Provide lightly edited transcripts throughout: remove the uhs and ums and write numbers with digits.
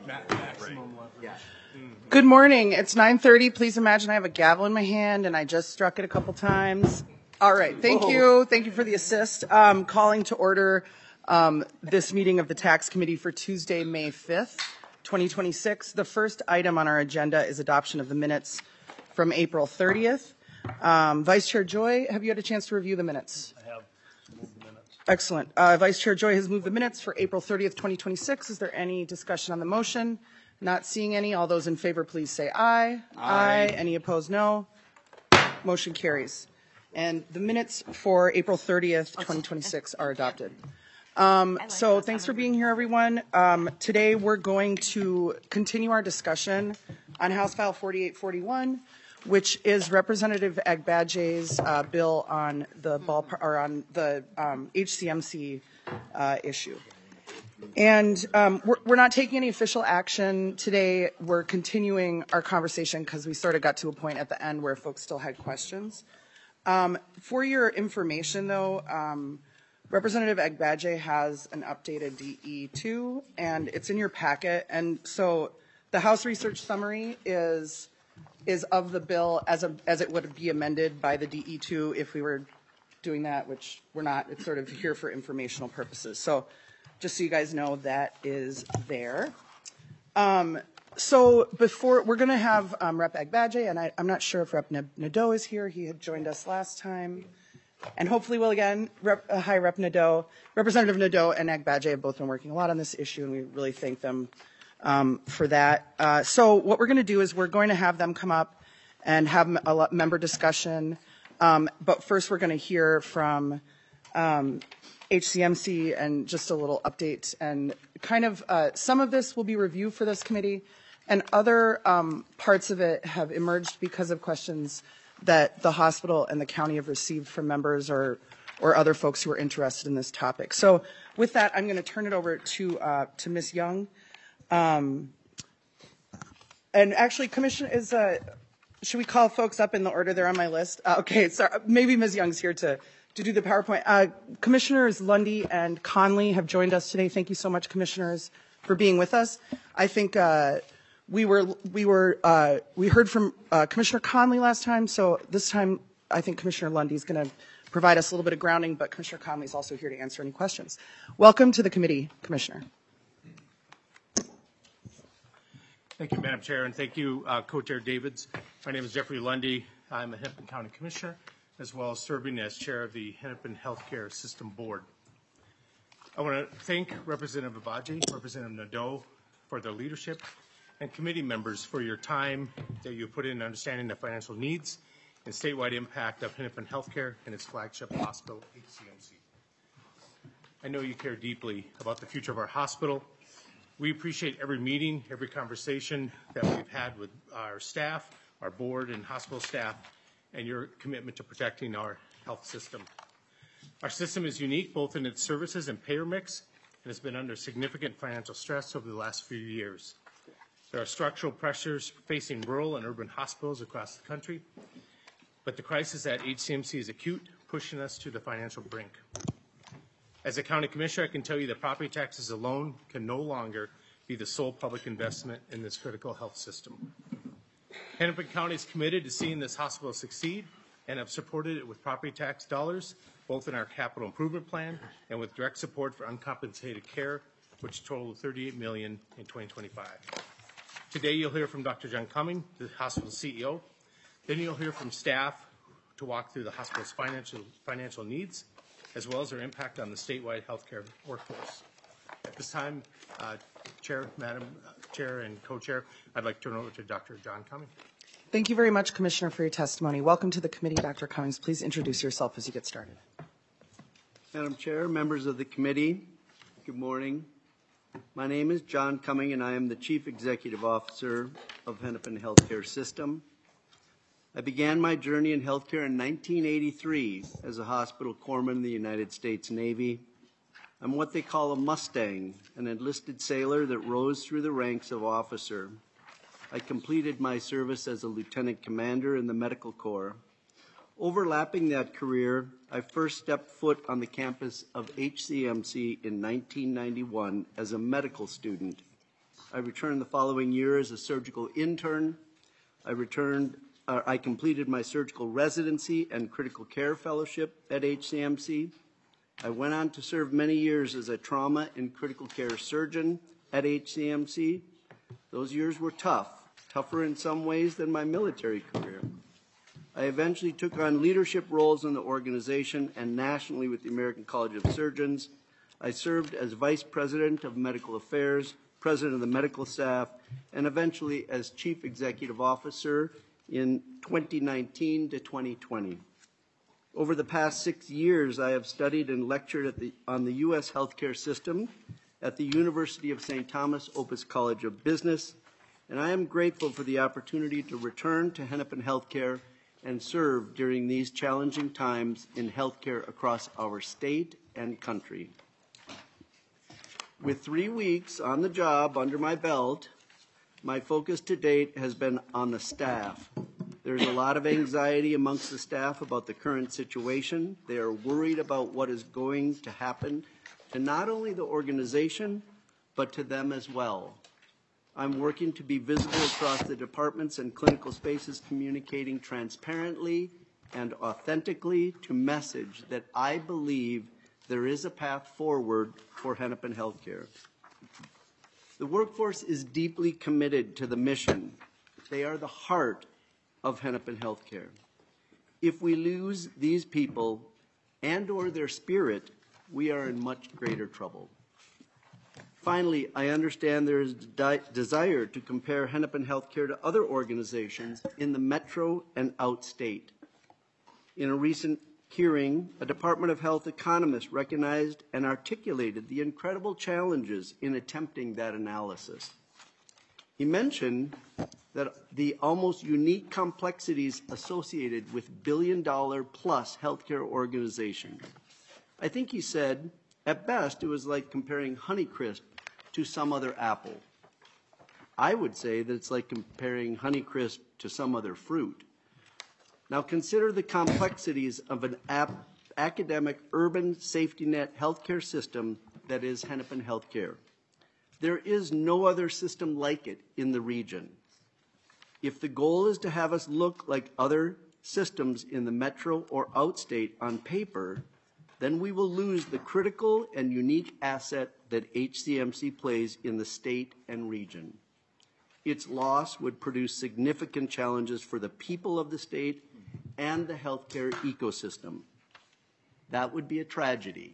Maximum leverage. Yeah. Good morning. It's 9:30. Please imagine I have a gavel in my hand and I just struck it a couple times. All right. Thank you. Thank you for the assist. Calling to order this meeting of the Tax Committee for Tuesday, May 5th, 2026. The first item on our agenda is adoption of the minutes from April 30th. Vice Chair Joy, have you had a chance to review the minutes? I have moved the minutes. Excellent. Vice Chair Joy has moved the minutes for April 30th, 2026. Is there any discussion on the motion? Not seeing any. All those in favor, please say aye. Aye. Any opposed, no. Motion carries. And the minutes for April 30th, 2026 are adopted. So thanks for being here, everyone. Today we're going to continue our discussion on House File 4841, which is Representative Agbaje's bill on the HCMC issue. And we're not taking any official action today. We're continuing our conversation because we sort of got to a point at the end where folks still had questions. For your information, though, Representative Agbaje has an updated DE2, and it's in your packet. And so the House Research Summary is of the bill as it would be amended by the DE2 if we were doing that, which we're not. It's sort of here for informational purposes. So just so you guys know, that is there. So before, we're going to have Rep. Agbaje, and I'm not sure if Rep. Nadeau is here. He had joined us last time. And hopefully will again. Hi, Rep. Nadeau. Representative Nadeau and Agbaje have both been working a lot on this issue, and we really thank them for that. So what we're going to do is we're going to have them come up and have a member discussion. But first we're going to hear from HCMC and just a little update. And kind of some of this will be review for this committee, and other parts of it have emerged because of questions that the hospital and the county have received from members or other folks who are interested in this topic. So with that, I'm going to turn it over to Ms. Young. And actually, Commissioner, should we call folks up in the order they're on my list? Okay, sorry, maybe Ms. Young's here to do the PowerPoint. Commissioners Lundy and Conley have joined us today. Thank you so much, Commissioners, for being with us. I think we heard from Commissioner Conley last time, so this time I think Commissioner Lundy is going to provide us a little bit of grounding, but Commissioner Conley is also here to answer any questions. Welcome to the committee, Commissioner. Thank you, Madam Chair, and thank you, Co-Chair Davids. My name is Jeffrey Lundy. I'm a Hennepin County Commissioner, as well as serving as Chair of the Hennepin Healthcare System Board. I want to thank Representative Agbaje, Representative Nadeau for their leadership, and committee members for your time that you put in understanding the financial needs and statewide impact of Hennepin Healthcare and its flagship hospital, HCMC. I know you care deeply about the future of our hospital. We appreciate every meeting, every conversation that we've had with our staff, our board and hospital staff, and your commitment to protecting our health system. Our system is unique both in its services and payer mix, and has been under significant financial stress over the last few years. There are structural pressures facing rural and urban hospitals across the country, but the crisis at HCMC is acute, pushing us to the financial brink. As a county commissioner, I can tell you that property taxes alone can no longer be the sole public investment in this critical health system. Hennepin County is committed to seeing this hospital succeed and have supported it with property tax dollars, both in our capital improvement plan and with direct support for uncompensated care, which totaled $38 million in 2025. Today, you'll hear from Dr. John Cumming, the hospital's CEO. Then you'll hear from staff to walk through the hospital's financial needs, as well as their impact on the statewide healthcare workforce. At this time, Madam Chair and Co-Chair, I'd like to turn over to Dr. John Cumming. Thank you very much, Commissioner, for your testimony. Welcome to the committee, Dr. Cummings. Please introduce yourself as you get started. Madam Chair, members of the committee, good morning. My name is John Cumming, and I am the Chief Executive Officer of Hennepin Healthcare System. I began my journey in healthcare in 1983 as a hospital corpsman in the United States Navy. I'm what they call a Mustang, an enlisted sailor that rose through the ranks of officer. I completed my service as a lieutenant commander in the Medical Corps. Overlapping that career, I first stepped foot on the campus of HCMC in 1991 as a medical student. I returned the following year as a surgical intern. I completed my surgical residency and critical care fellowship at HCMC. I went on to serve many years as a trauma and critical care surgeon at HCMC. Those years were tougher in some ways than my military career. I eventually took on leadership roles in the organization and nationally with the American College of Surgeons. I served as Vice President of Medical Affairs, President of the Medical Staff, and eventually as Chief Executive Officer in 2019 to 2020. Over the past 6 years, I have studied and lectured on the U.S. healthcare system at the University of St. Thomas Opus College of Business, and I am grateful for the opportunity to return to Hennepin Healthcare and serve during these challenging times in healthcare across our state and country. With 3 weeks on the job under my belt, my focus to date has been on the staff. There's a lot of anxiety amongst the staff about the current situation. They are worried about what is going to happen to not only the organization, but to them as well. I'm working to be visible across the departments and clinical spaces, communicating transparently and authentically to message that I believe there is a path forward for Hennepin Healthcare. The workforce is deeply committed to the mission. They are the heart of Hennepin Healthcare. If we lose these people and/or their spirit, we are in much greater trouble. Finally, I understand there is desire to compare Hennepin Healthcare to other organizations in the metro and outstate. In a recent hearing, a Department of Health economist recognized and articulated the incredible challenges in attempting that analysis. He mentioned that the almost unique complexities associated with billion-dollar-plus healthcare organizations. I think he said, at best, it was like comparing Honeycrisp to some other apple. I would say that it's like comparing Honeycrisp to some other fruit. Now consider the complexities of an academic urban safety net healthcare system that is Hennepin Healthcare. There is no other system like it in the region. If the goal is to have us look like other systems in the metro or outstate on paper, then we will lose the critical and unique asset that HCMC plays in the state and region. Its loss would produce significant challenges for the people of the state and the healthcare ecosystem. That would be a tragedy.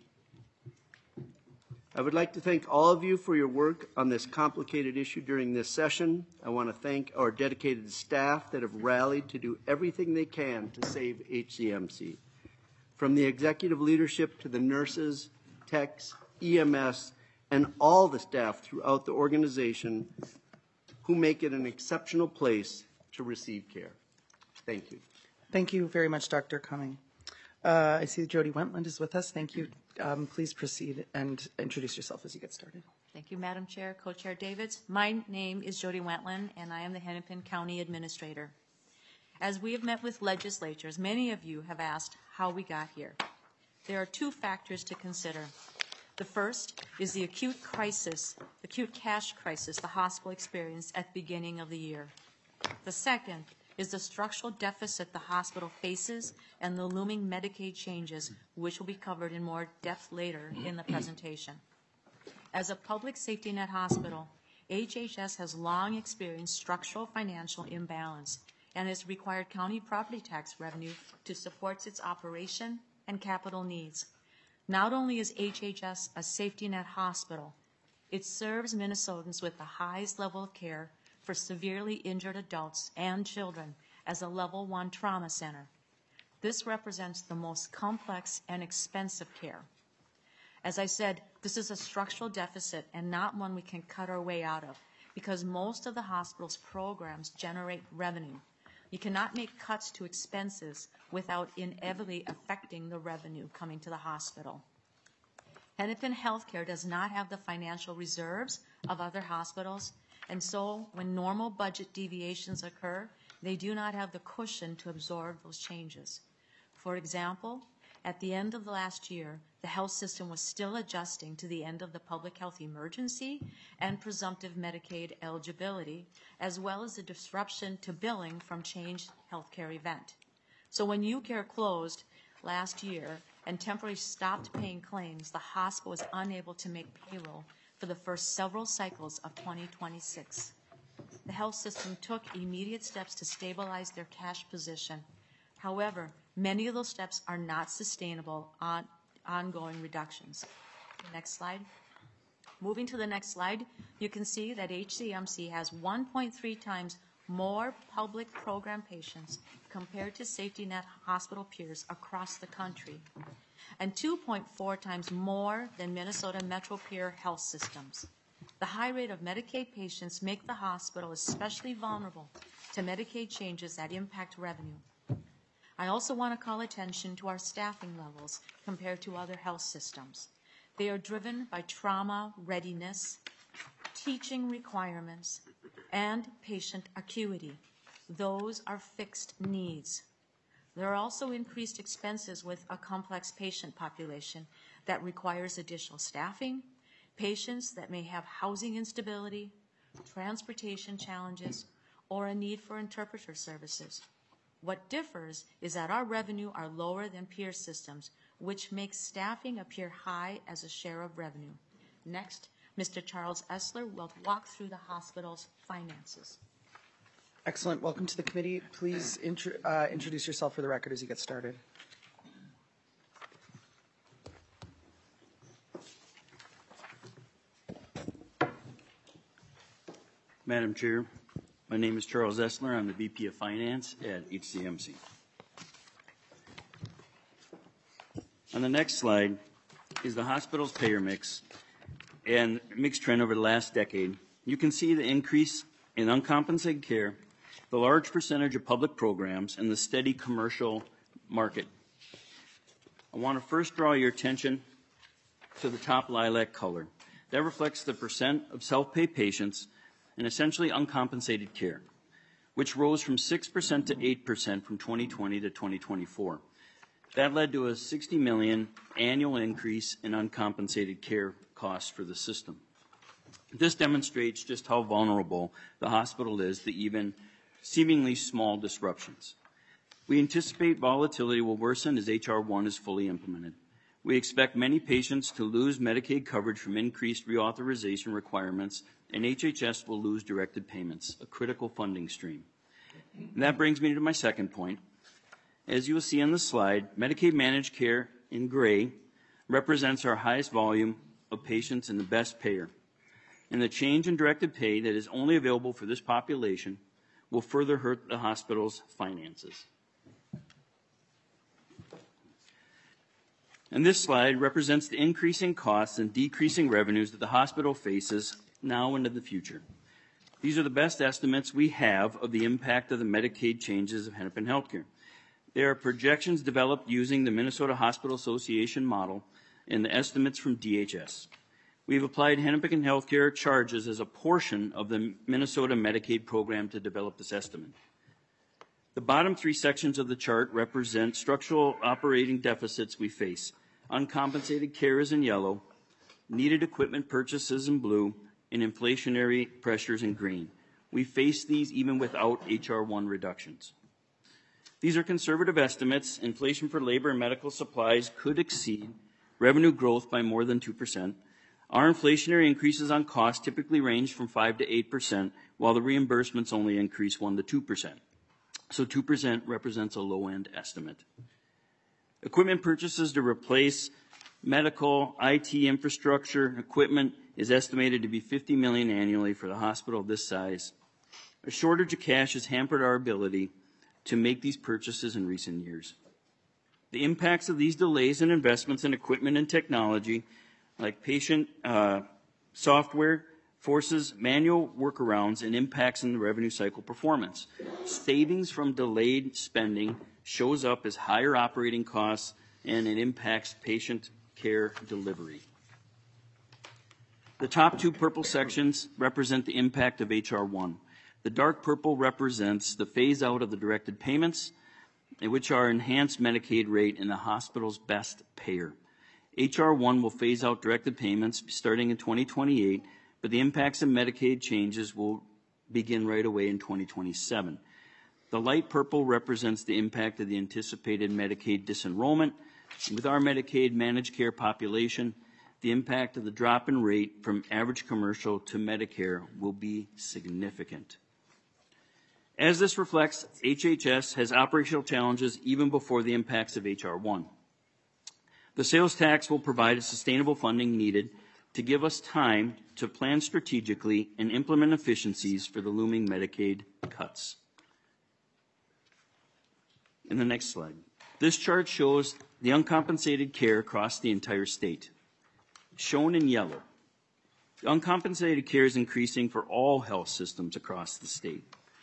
I would like to thank all of you for your work on this complicated issue during this session. I want to thank our dedicated staff that have rallied to do everything they can to save HCMC. From the executive leadership to the nurses, techs, EMS, and all the staff throughout the organization who make it an exceptional place to receive care. Thank you. Thank you very much, Dr. Cumming. I see Jody Wentland is with us. Thank you. Please proceed and introduce yourself as you get started. Thank you, Madam Chair, Co-Chair Davids. My name is Jody Wentland, and I am the Hennepin County Administrator. As we have met with legislatures, many of you have asked how we got here. There are 2 factors to consider. The first is the acute cash crisis the hospital experienced at the beginning of the year. The second is the structural deficit the hospital faces and the looming Medicaid changes, which will be covered in more depth later in the presentation. As a public safety net hospital, HHS has long experienced structural financial imbalance and has required county property tax revenue to support its operation and capital needs. Not only is HHS a safety net hospital, it serves Minnesotans with the highest level of care for severely injured adults and children as a level 1 trauma center. This represents the most complex and expensive care. As I said, this is a structural deficit and not one we can cut our way out of because most of the hospital's programs generate revenue. You cannot make cuts to expenses without inevitably affecting the revenue coming to the hospital. Hennepin Healthcare does not have the financial reserves of other hospitals, and so when normal budget deviations occur, they do not have the cushion to absorb those changes. For example, At the end of the last year, the health system was still adjusting to the end of the public health emergency and presumptive Medicaid eligibility, as well as the disruption to billing from changed healthcare event. So when UCare closed last year and temporarily stopped paying claims, the hospital was unable to make payroll for the first several cycles of 2026. The health system took immediate steps to stabilize their cash position. However, many of those steps are not sustainable on ongoing reductions. Next slide. Moving to the next slide, you can see that HCMC has 1.3 times more public program patients compared to safety net hospital peers across the country, and 2.4 times more than Minnesota Metro peer health systems. The high rate of Medicaid patients make the hospital especially vulnerable to Medicaid changes that impact revenue. I also want to call attention to our staffing levels compared to other health systems. They are driven by trauma readiness, teaching requirements, and patient acuity. Those are fixed needs. There are also increased expenses with a complex patient population that requires additional staffing, patients that may have housing instability, transportation challenges, or a need for interpreter services. What differs is that our revenue are lower than peer systems, which makes staffing appear high as a share of revenue. Next, Mr. Charles Essler will walk through the hospital's finances. Excellent. Welcome to the committee. Please introduce yourself for the record as you get started. Madam Chair, my name is Charles Essler. I'm the VP of Finance at HCMC. On the next slide is the hospital's payer mix and mixed trend over the last decade. You can see the increase in uncompensated care, the large percentage of public programs, and the steady commercial market. I want to first draw your attention to the top lilac color. That reflects the percent of self-pay patients and essentially uncompensated care, which rose from 6% to 8% from 2020 to 2024. That led to a $60 million annual increase in uncompensated care costs for the system. This demonstrates just how vulnerable the hospital is to even seemingly small disruptions. We anticipate volatility will worsen as H.R. 1 is fully implemented. We expect many patients to lose Medicaid coverage from increased reauthorization requirements, and HHS will lose directed payments, a critical funding stream. And that brings me to my second point. As you will see on the slide, Medicaid managed care in gray represents our highest volume of patients and the best payer. And the change in directed pay that is only available for this population will further hurt the hospital's finances. And this slide represents the increasing costs and decreasing revenues that the hospital faces now and in the future. These are the best estimates we have of the impact of the Medicaid changes of Hennepin Healthcare. They are projections developed using the Minnesota Hospital Association model and the estimates from DHS. We've applied Hennepin Healthcare charges as a portion of the Minnesota Medicaid program to develop this estimate. The bottom three sections of the chart represent structural operating deficits we face. Uncompensated care is in yellow, needed equipment purchases in blue, and inflationary pressures in green. We face these even without H.R. 1 reductions. These are conservative estimates. Inflation for labor and medical supplies could exceed revenue growth by more than 2%. Our inflationary increases on costs typically range from 5 to 8%, while the reimbursements only increase 1 to 2%. So 2% represents a low-end estimate. Equipment purchases to replace medical, IT infrastructure, equipment is estimated to be $50 million annually for the hospital of this size. A shortage of cash has hampered our ability to make these purchases in recent years. The impacts of these delays in investments in equipment and technology, like patient software, forces manual workarounds and impacts in the revenue cycle performance. Savings from delayed spending shows up as higher operating costs, and it impacts patient care delivery. The top two purple sections represent the impact of H.R. 1. The dark purple represents the phase out of the directed payments. which are enhanced Medicaid rate and the hospital's best payer. H.R. 1 will phase out directed payments starting in 2028, but the impacts of Medicaid changes will begin right away in 2027. The light purple represents the impact of the anticipated Medicaid disenrollment. With our Medicaid managed care population, the impact of the drop in rate from average commercial to Medicare will be significant. As this reflects, HHS has operational challenges even before the impacts of H.R. 1. The sales tax will provide a sustainable funding needed to give us time to plan strategically and implement efficiencies for the looming Medicaid cuts. In the next slide. This chart shows the uncompensated care across the entire state. Shown in yellow, the uncompensated care is increasing for all health systems across the state.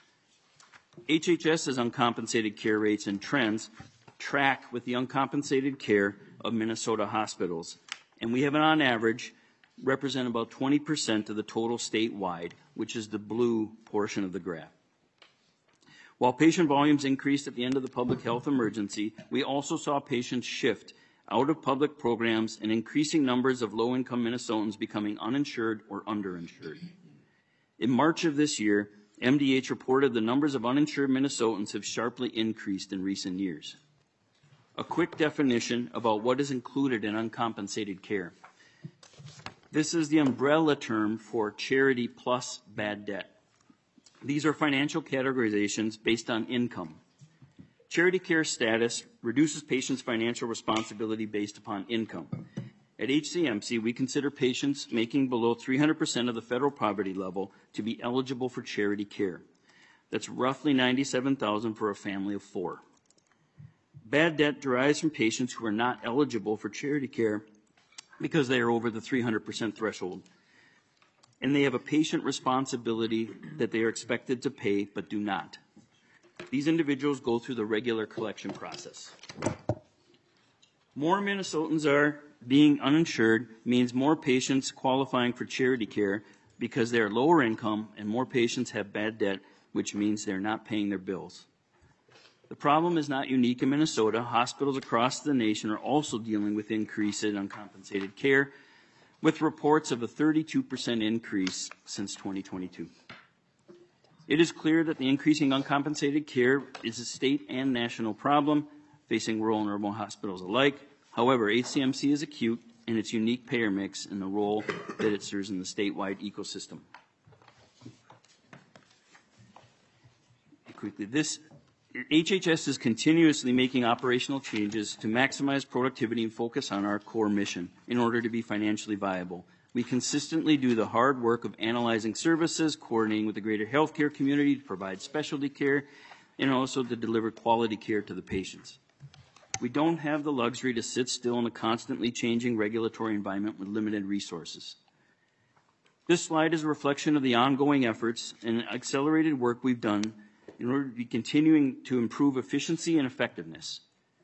HHS's uncompensated care rates and trends track with the uncompensated care of Minnesota hospitals, and we have, on average, represent about 20% of the total statewide, which is the blue portion of the graph. While patient volumes increased at the end of the public health emergency, we also saw patients shift out of public programs and increasing numbers of low-income Minnesotans becoming uninsured or underinsured. In March of this year, MDH reported the numbers of uninsured Minnesotans have sharply increased in recent years. A quick definition about what is included in uncompensated care. This is the umbrella term for charity plus bad debt. These are financial categorizations based on income. Charity care status reduces patients' financial responsibility based upon income. At HCMC, we consider patients making below 300% of the federal poverty level to be eligible for charity care. That's roughly $97,000 for a family of 4. Bad debt derives from patients who are not eligible for charity care because they are over the 300% threshold, and they have a patient responsibility that they are expected to pay but do not. These individuals go through the regular collection process. More Minnesotans are being uninsured means more patients qualifying for charity care because they are lower income, and more patients have bad debt, which means they're not paying their bills. The problem is not unique in Minnesota. Hospitals across the nation are also dealing with increase in uncompensated care, with reports of a 32% increase since 2022. It is clear that the increasing uncompensated care is a state and national problem facing rural and urban hospitals alike. However, HCMC is acute in its unique payer mix and the role that it serves in the statewide ecosystem. Quickly, HHS is continuously making operational changes to maximize productivity and focus on our core mission in order to be financially viable. We consistently do the hard work of analyzing services, coordinating with the greater healthcare community to provide specialty care, and also to deliver quality care to the patients. We don't have the luxury to sit still in a constantly changing regulatory environment with limited resources. This slide is a reflection of the ongoing efforts and accelerated work we've done in order to be continuing to improve efficiency and effectiveness.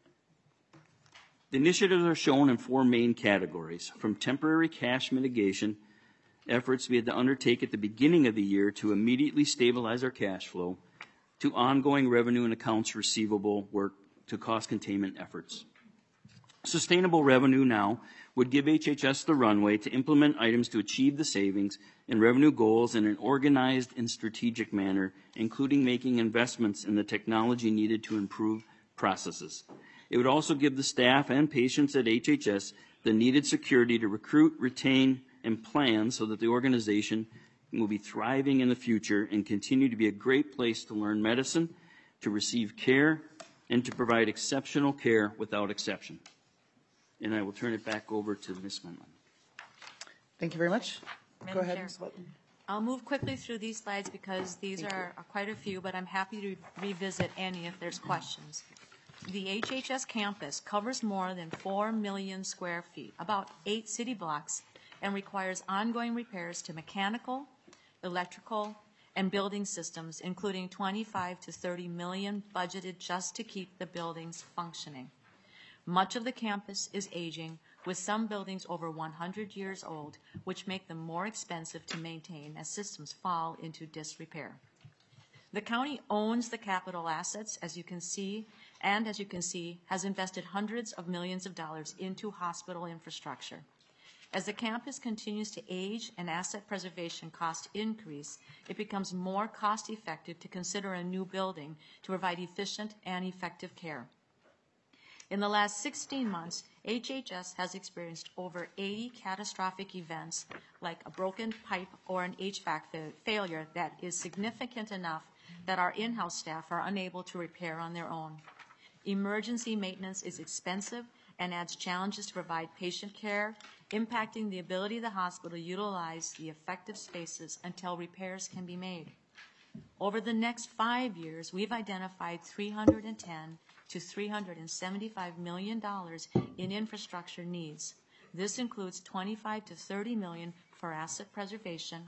The initiatives are shown in 4 main categories, from temporary cash mitigation efforts we had to undertake at the beginning of the year to immediately stabilize our cash flow, to ongoing revenue and accounts receivable work, to cost containment efforts. Sustainable revenue now would give HHS the runway to implement items to achieve the savings and revenue goals in an organized and strategic manner, including making investments in the technology needed to improve processes. It would also give the staff and patients at HHS the needed security to recruit, retain, and plan so that the organization will be thriving in the future and continue to be a great place to learn medicine, to receive care, and to provide exceptional care without exception. And I will turn it back over to Ms. Wendland. Thank you very much. Madam Go ahead, Chair. Ms. Wetton. I'll move quickly through these slides because these are quite a few, but I'm happy to revisit any if there's questions. The HHS campus covers more than 4 million square feet, about 8 city blocks, and requires ongoing repairs to mechanical, electrical, and building systems, including 25 to 30 million budgeted just to keep the buildings functioning. Much of the campus is aging, with some buildings over 100 years old, which make them more expensive to maintain as systems fall into disrepair. The county owns the capital assets, as you can see, and as you can see, has invested hundreds of millions of dollars into hospital infrastructure. As the campus continues to age and asset preservation costs increase, it becomes more cost-effective to consider a new building to provide efficient and effective care. In the last 16 months, HHS has experienced over 80 catastrophic events, like a broken pipe or an HVAC failure that is significant enough that our in-house staff are unable to repair on their own. Emergency maintenance is expensive and adds challenges to provide patient care, impacting the ability of the hospital to utilize the effective spaces until repairs can be made. Over the next 5 years, we've identified $310 to $375 million in infrastructure needs. This includes $25 to $30 million for asset preservation,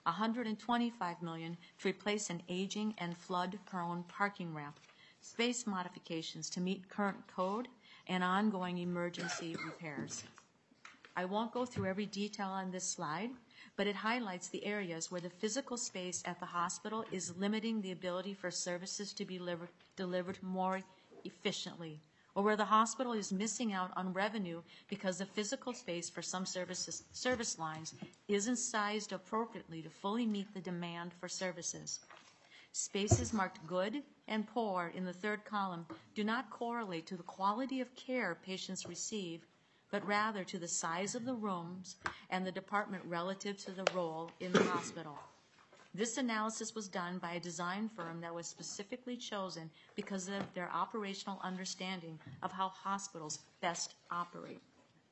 $125 million to replace an aging and flood-prone parking ramp, space modifications to meet current code, and ongoing emergency repairs. I won't go through every detail on this slide, but it highlights the areas where the physical space at the hospital is limiting the ability for services to be delivered more efficiently, or where the hospital is missing out on revenue because the physical space for some service lines isn't sized appropriately to fully meet the demand for services. Spaces marked good and poor in the third column do not correlate to the quality of care patients receive, but rather to the size of the rooms and the department relative to the role in the hospital. This analysis was done by a design firm that was specifically chosen because of their operational understanding of how hospitals best operate.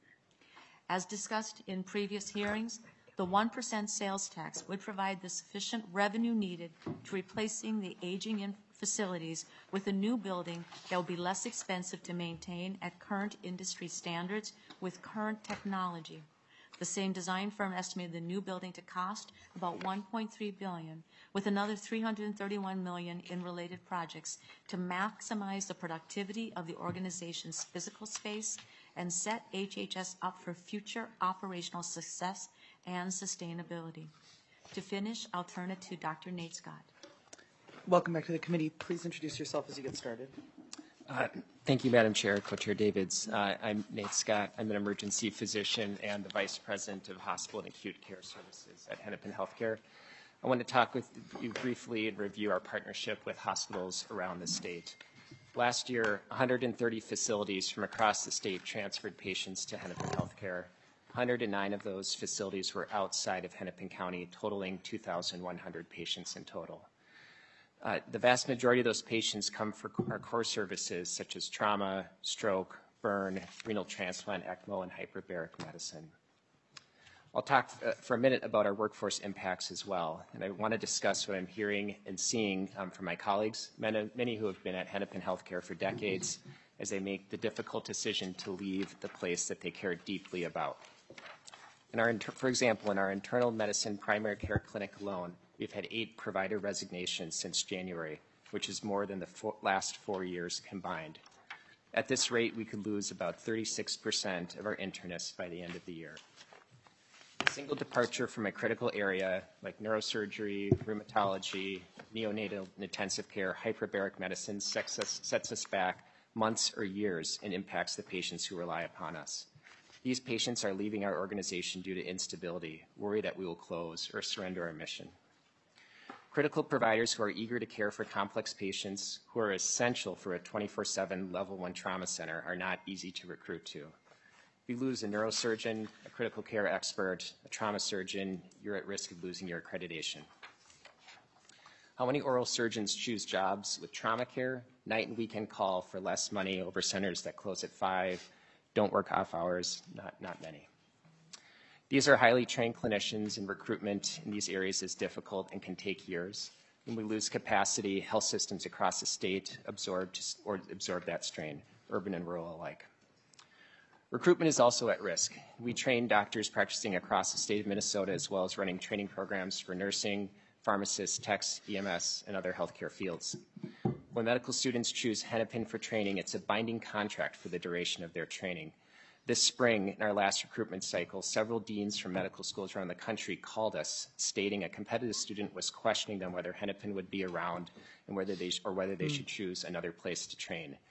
As discussed in previous hearings, the 1% sales tax would provide the sufficient revenue needed to replacing the aging facilities with a new building that will be less expensive to maintain at current industry standards with current technology. The same design firm estimated the new building to cost about $1.3 billion, with another $331 million in related projects to maximize the productivity of the organization's physical space and set HHS up for future operational success and sustainability. To finish, I'll turn it to Dr. Nate Scott. Welcome back to the committee. Please introduce yourself as you get started. Thank you, Madam Chair, Co-Chair Davids. I'm Nate Scott. I'm an emergency physician and the Vice President of Hospital and Acute Care Services at Hennepin Healthcare. I want to talk with you briefly and review our partnership with hospitals around the state. Last year, 130 facilities from across the state transferred patients to Hennepin Healthcare. 109 of those facilities were outside of Hennepin County, totaling 2,100 patients in total. The vast majority of those patients come for our core services such as trauma, stroke, burn, renal transplant, ECMO, and hyperbaric medicine. I'll talk for a minute about our workforce impacts as well, and I want to discuss what I'm hearing and seeing from my colleagues, many who have been at Hennepin Healthcare for decades, as they make the difficult decision to leave the place that they care deeply about. For example, in our internal medicine primary care clinic alone, we've had 8 provider resignations since January, which is more than the last 4 years combined. At this rate, we could lose about 36% of our internists by the end of the year. A single departure from a critical area like neurosurgery, rheumatology, neonatal and intensive care, hyperbaric medicine sets us back months or years and impacts the patients who rely upon us. These patients are leaving our organization due to instability, worry that we will close or surrender our mission. Critical providers who are eager to care for complex patients who are essential for a 24/7 level 1 trauma center are not easy to recruit to. If you lose a neurosurgeon, a critical care expert, a trauma surgeon, you're at risk of losing your accreditation. How many oral surgeons choose jobs with trauma care, night and weekend call for less money over centers that close at 5, don't work off hours? Not many. These are highly trained clinicians, and recruitment in these areas is difficult and can take years. When we lose capacity, health systems across the state absorb that strain, urban and rural alike. Recruitment is also at risk. We train doctors practicing across the state of Minnesota, as well as running training programs for nursing, pharmacists, techs, EMS, and other healthcare fields. When medical students choose Hennepin for training, it's a binding contract for the duration of their training. This spring, in our last recruitment cycle, several deans from medical schools around the country called us, stating a competitive student was questioning them whether Hennepin would be around and whether they should choose another place to train.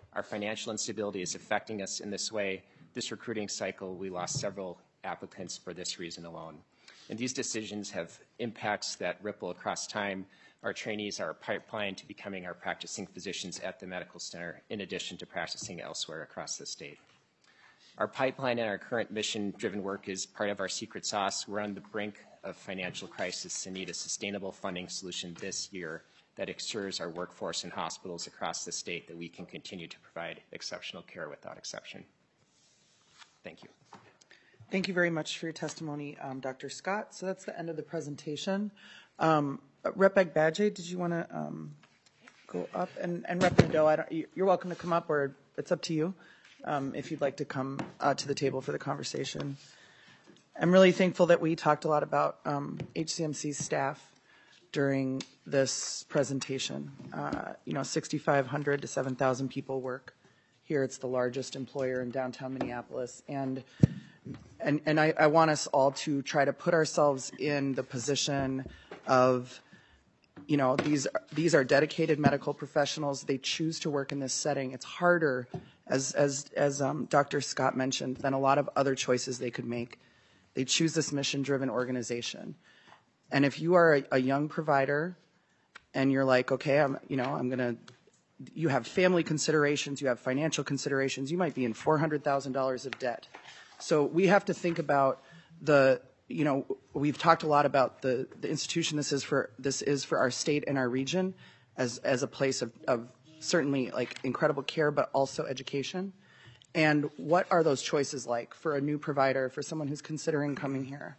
Our financial instability is affecting us in this way. This recruiting cycle, we lost several applicants for this reason alone. And these decisions have impacts that ripple across time. Our trainees are a pipeline to becoming our practicing physicians at the medical center, in addition to practicing elsewhere across the state. Our pipeline and our current mission-driven work is part of our secret sauce. We're on the brink of financial crisis and need a sustainable funding solution this year that assures our workforce and hospitals across the state that we can continue to provide exceptional care without exception. Thank you. Thank you very much for your testimony, Dr. Scott. So that's the end of the presentation. Rep. Agbaje, did you want to go up? And Rep. Nadeau, you're welcome to come up, or it's up to you if you'd like to come to the table for the conversation. I'm really thankful that we talked a lot about HCMC's staff during this presentation. 6,500 to 7,000 people work here. It's the largest employer in downtown Minneapolis. And I want us all to try to put ourselves in the position of, these are dedicated medical professionals. They choose to work in this setting. It's harder, as Dr. Scott mentioned, than a lot of other choices they could make. They choose this mission-driven organization. And if you are a young provider and you're like, okay, you have family considerations, you have financial considerations, you might be in $400,000 of debt. So we have to think about we've talked a lot about the institution this is for our state and our region as a place of certainly like incredible care, but also education. And what are those choices like for a new provider, for someone who's considering coming here?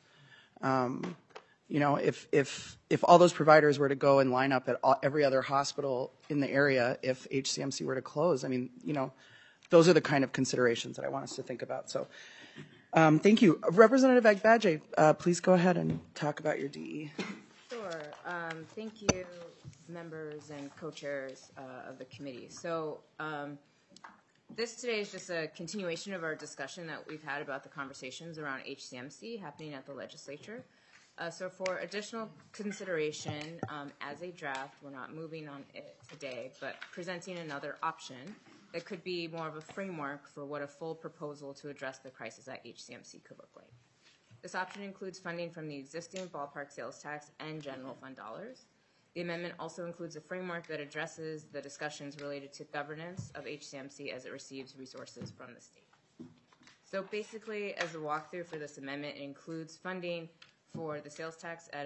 If all those providers were to go and line up at every other hospital in the area, if HCMC were to close, those are the kind of considerations that I want us to think about. So thank you. Representative Agbaje, please go ahead and talk about your DE. Sure. Thank you, members and co-chairs of the committee. So this today is just a continuation of our discussion that we've had about the conversations around HCMC happening at the legislature. So for additional consideration, as a draft, we're not moving on it today, but presenting another option that could be more of a framework for what a full proposal to address the crisis at HCMC could look like. This option includes funding from the existing ballpark sales tax and general fund dollars. The amendment also includes a framework that addresses the discussions related to governance of HCMC as it receives resources from the state. So basically, as a walkthrough for this amendment, it includes funding for the sales tax at a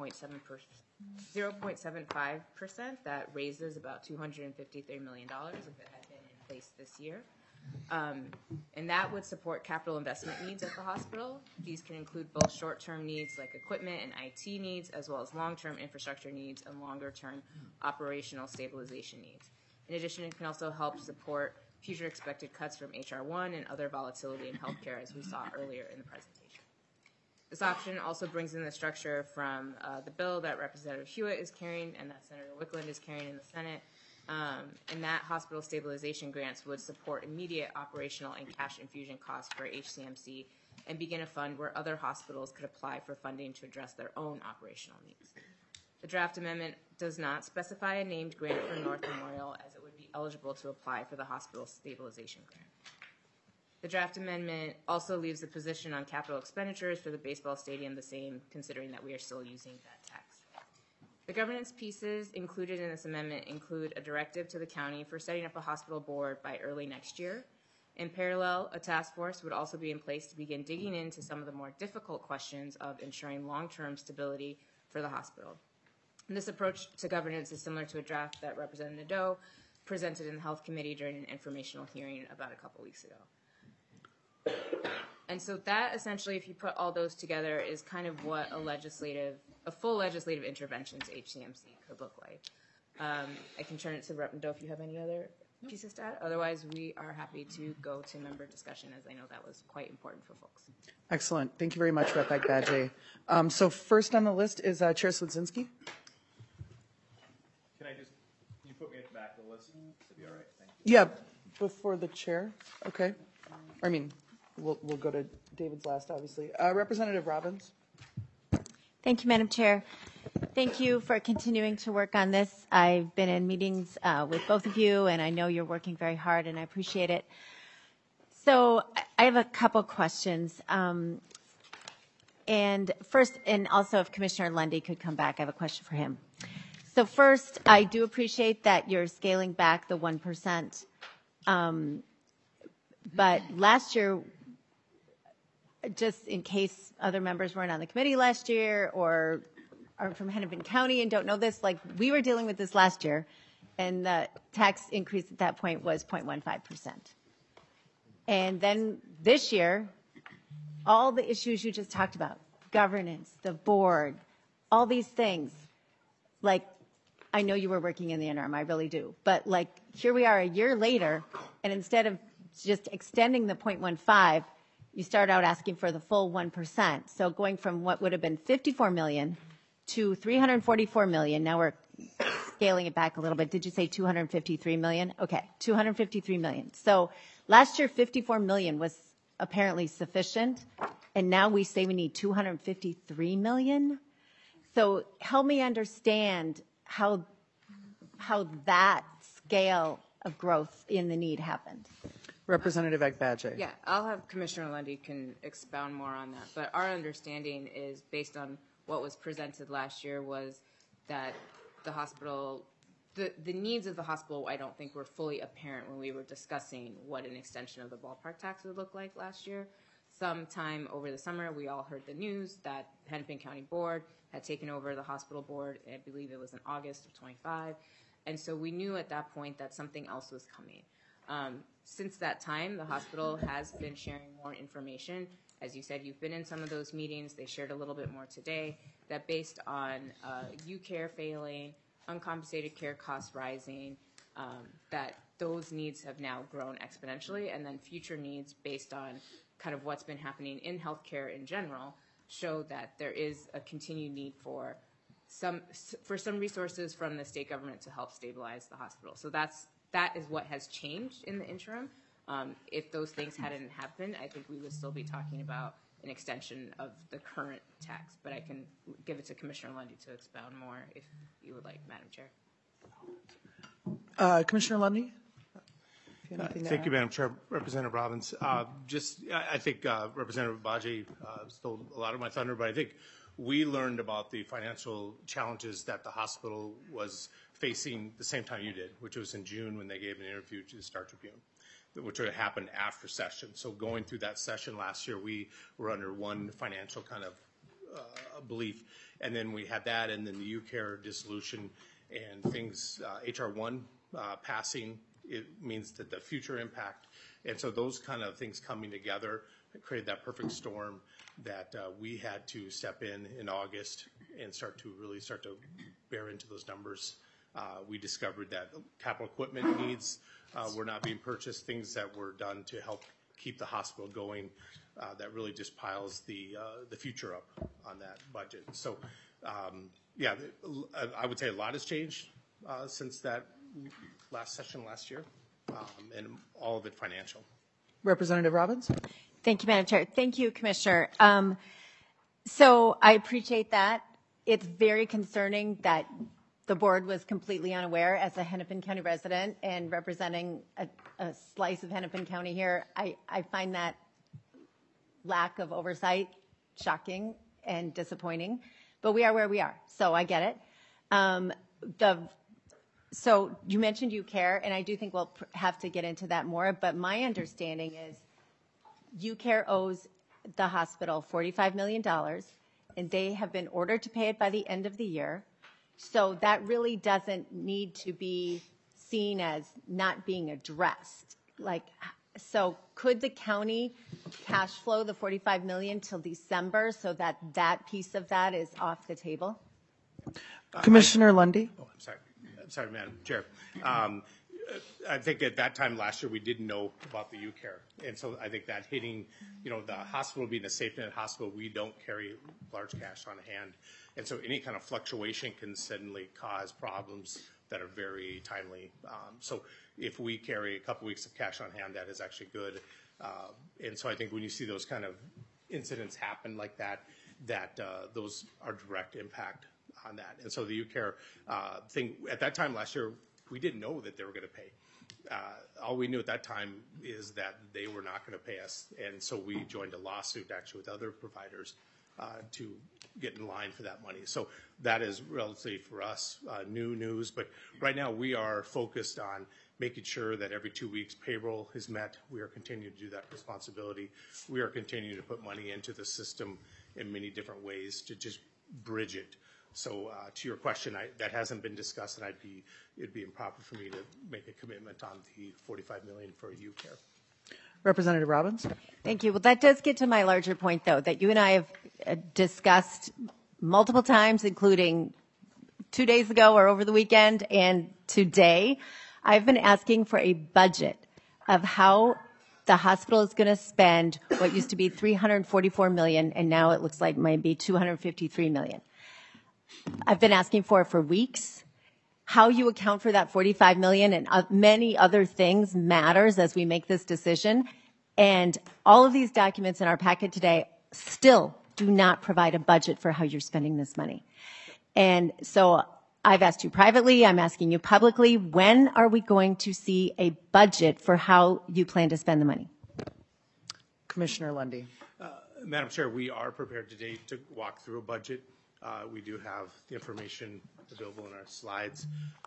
0.75% that raises about $253 million if it had been in place this year. And that would support capital investment needs at the hospital. These can include both short-term needs like equipment and IT needs, as well as long-term infrastructure needs and longer-term operational stabilization needs. In addition, it can also help support future expected cuts from HR1 and other volatility in healthcare, as we saw earlier in the presentation. This option also brings in the structure from the bill that Representative Hewitt is carrying and that Senator Wickland is carrying in the Senate. And that hospital stabilization grants would support immediate operational and cash infusion costs for HCMC and begin a fund where other hospitals could apply for funding to address their own operational needs. The draft amendment does not specify a named grant for North Memorial, as it would be eligible to apply for the hospital stabilization grant. The draft amendment also leaves the position on capital expenditures for the baseball stadium the same, considering that we are still using that tax. The governance pieces included in this amendment include a directive to the county for setting up a hospital board by early next year. In parallel, a task force would also be in place to begin digging into some of the more difficult questions of ensuring long-term stability for the hospital. And this approach to governance is similar to a draft that Representative Nadeau presented in the Health Committee during an informational hearing about a couple weeks ago. And so that essentially, if you put all those together, is kind of what a full legislative intervention to HCMC could look like. I can turn it to Rep. Nadeau if you have any other pieces to add. Otherwise, we are happy to go to member discussion, as I know that was quite important for folks. Excellent. Thank you very much, Rep. Agbaje. So first on the list is Chair Swedzinski. Can you put me at the back of the list? That'd be all right. Thank you. Yeah, before the chair. Okay. We'll go to David's last, obviously. Representative Robbins. Thank you, Madam Chair. Thank you for continuing to work on this. I've been in meetings with both of you, and I know you're working very hard, and I appreciate it. So I have a couple questions. And first, and also if Commissioner Lundy could come back, I have a question for him. So first, I do appreciate that you're scaling back the 1%. But last year, just in case other members weren't on the committee last year or are from Hennepin County and don't know this, like we were dealing with this last year, and the tax increase at that point was 0.15%. And then this year, all the issues you just talked about, governance, the board, all these things, like I know you were working in the interim, I really do, but like here we are a year later, and instead of just extending the 0.15, you start out asking for the full 1%. So going from what would have been 54 million to 344 million, now we're scaling it back a little bit. Did you say 253 million? Okay, 253 million. So last year, 54 million was apparently sufficient, and now we say we need 253 million. So help me understand how that scale of growth in the need happened. Representative Agbaje. Yeah, I'll have Commissioner Lundy can expound more on that. But our understanding is based on what was presented last year was that the hospital, the needs of the hospital, I don't think were fully apparent when we were discussing what an extension of the ballpark tax would look like last year. Sometime over the summer, we all heard the news that Hennepin County Board had taken over the hospital board. I believe it was in August of 25. And so we knew at that point that something else was coming. Since that time, the hospital has been sharing more information. As you said, you've been in some of those meetings. They shared a little bit more today, that based on UCare failing, uncompensated care costs rising, that those needs have now grown exponentially, and then future needs based on kind of what's been happening in healthcare in general show that there is a continued need for some resources from the state government to help stabilize the hospital. So that is what has changed in the interim. If those things hadn't happened, I think we would still be talking about an extension of the current tax. But I can give it to Commissioner Lundy to expound more if you would like, Madam Chair. Commissioner Lundy? Thank you, Madam Chair. Representative Robbins. I think Representative Agbaje stole a lot of my thunder, but I think we learned about the financial challenges that the hospital was facing the same time you did, which was in June when they gave an interview to the Star Tribune, which would happen after session. So going through that session last year, we were under one financial kind of belief. And then we had that, and then the UCare dissolution and things, HR 1 passing, it means that the future impact. And so those kind of things coming together created that perfect storm that we had to step in August and start to bear into those numbers. We discovered that capital equipment needs were not being purchased, things that were done to help keep the hospital going that really just piles the future up on that budget. So, yeah, I would say a lot has changed since that last session last year, and all of it financial. Representative Robbins? Thank you, Madam Chair. Thank you, Commissioner. So I appreciate that. It's very concerning that the board was completely unaware. As a Hennepin County resident and representing a slice of Hennepin County here, I find that lack of oversight shocking and disappointing. But we are where we are, so I get it. So you mentioned UCare, and I do think we'll have to get into that more, but my understanding is UCare owes the hospital $45 million, and they have been ordered to pay it by the end of the year. So that really doesn't need to be seen as not being addressed. So could the county cash flow the $45 million till December so that that piece of that is off the table? Commissioner Lundy? Oh, I'm sorry, Madam Chair. I think at that time last year we didn't know about the UCare, and so I think that hitting, the hospital being a safe net hospital, we don't carry large cash on hand, and so any kind of fluctuation can suddenly cause problems that are very timely. So if we carry a couple weeks of cash on hand, that is actually good, and so I think when you see those kind of incidents happen like that, that those are direct impact on that. And so the UCare thing, at that time last year, we didn't know that they were going to pay. All we knew at that time is that they were not going to pay us. And so we joined a lawsuit actually with other providers to get in line for that money. So that is relatively for us new news. But right now we are focused on making sure that every 2 weeks payroll is met. We are continuing to do that responsibility. We are continuing to put money into the system in many different ways to just bridge it. So to your question, that hasn't been discussed, and it'd be improper for me to make a commitment on the $45 million for UCare. Representative Robbins? Thank you. Well, that does get to my larger point, though, that you and I have discussed multiple times, including 2 days ago or over the weekend and today. I've been asking for a budget of how the hospital is going to spend what used to be $344 million, and now it looks like maybe $253 million. I've been asking for it for weeks. How you account for that $45 million and many other things matters as we make this decision. And all of these documents in our packet today still do not provide a budget for how you're spending this money. And so I've asked you privately, I'm asking you publicly, when are we going to see a budget for how you plan to spend the money? Commissioner Lundy. Madam Chair, we are prepared today to walk through a budget. We do have the information available in our slides.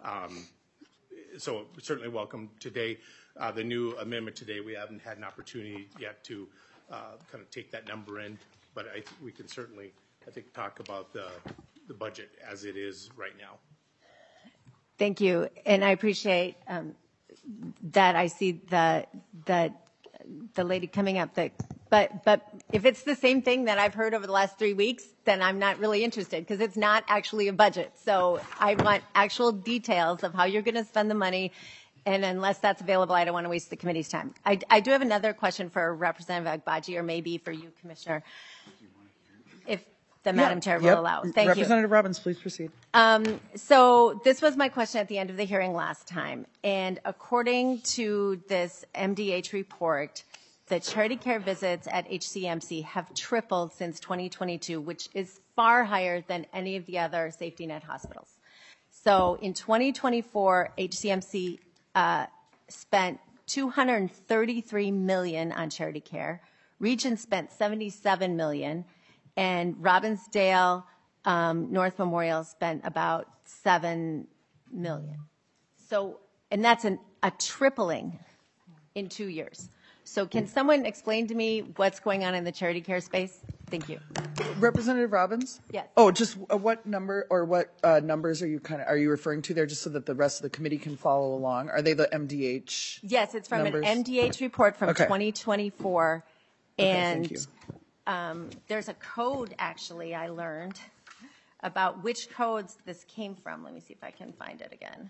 So certainly welcome today. The new amendment today, we haven't had an opportunity yet to kind of take that number in, but we can certainly, I think, talk about the budget as it is right now. Thank you. And I appreciate that I see the lady coming up that But if it's the same thing that I've heard over the last 3 weeks, then I'm not really interested because it's not actually a budget. So I want actual details of how you're going to spend the money. And unless that's available, I don't want to waste the committee's time. I do have another question for Representative Agbaji, or maybe for you, Commissioner, if the Madam Chair will allow. Thank you. Representative Robbins, please proceed. So this was my question at the end of the hearing last time. And according to this MDH report, the charity care visits at HCMC have tripled since 2022, which is far higher than any of the other safety net hospitals. So in 2024, HCMC spent $233 million on charity care. Region spent $77 million, and Robbinsdale North Memorial spent about $7 million. So, and that's a tripling in 2 years. So can someone explain to me what's going on in the charity care space? Thank you. Representative Robbins? Yes. Oh, just what number or what numbers are you referring to there, just so that the rest of the committee can follow along? Are they the MDH? Yes, it's from numbers? an MDH report from Okay. 2024. And thank you. There's a code, actually, I learned about which codes this came from. Let me see if I can find it again.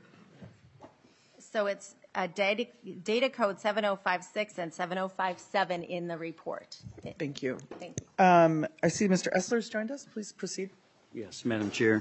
So it's a data code 7056 and 7057 in the report. Thank you. Thank you. I see Mr. Essler's joined us. Please proceed. Yes, Madam Chair.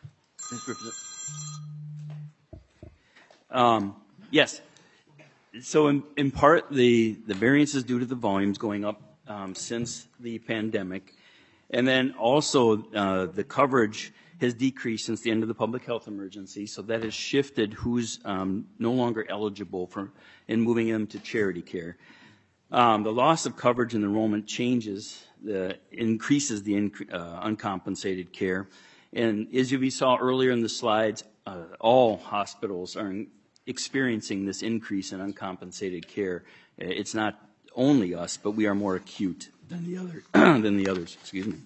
Yes. So in part, the variance is due to the volumes going up since the pandemic. And then also the coverage has decreased since the end of the public health emergency. So that has shifted who's no longer eligible for in moving them to charity care. The loss of coverage and enrollment increases the uncompensated care. And as we saw earlier in the slides, all hospitals are experiencing this increase in uncompensated care. It's not only us, but we are more acute than the others. Excuse me.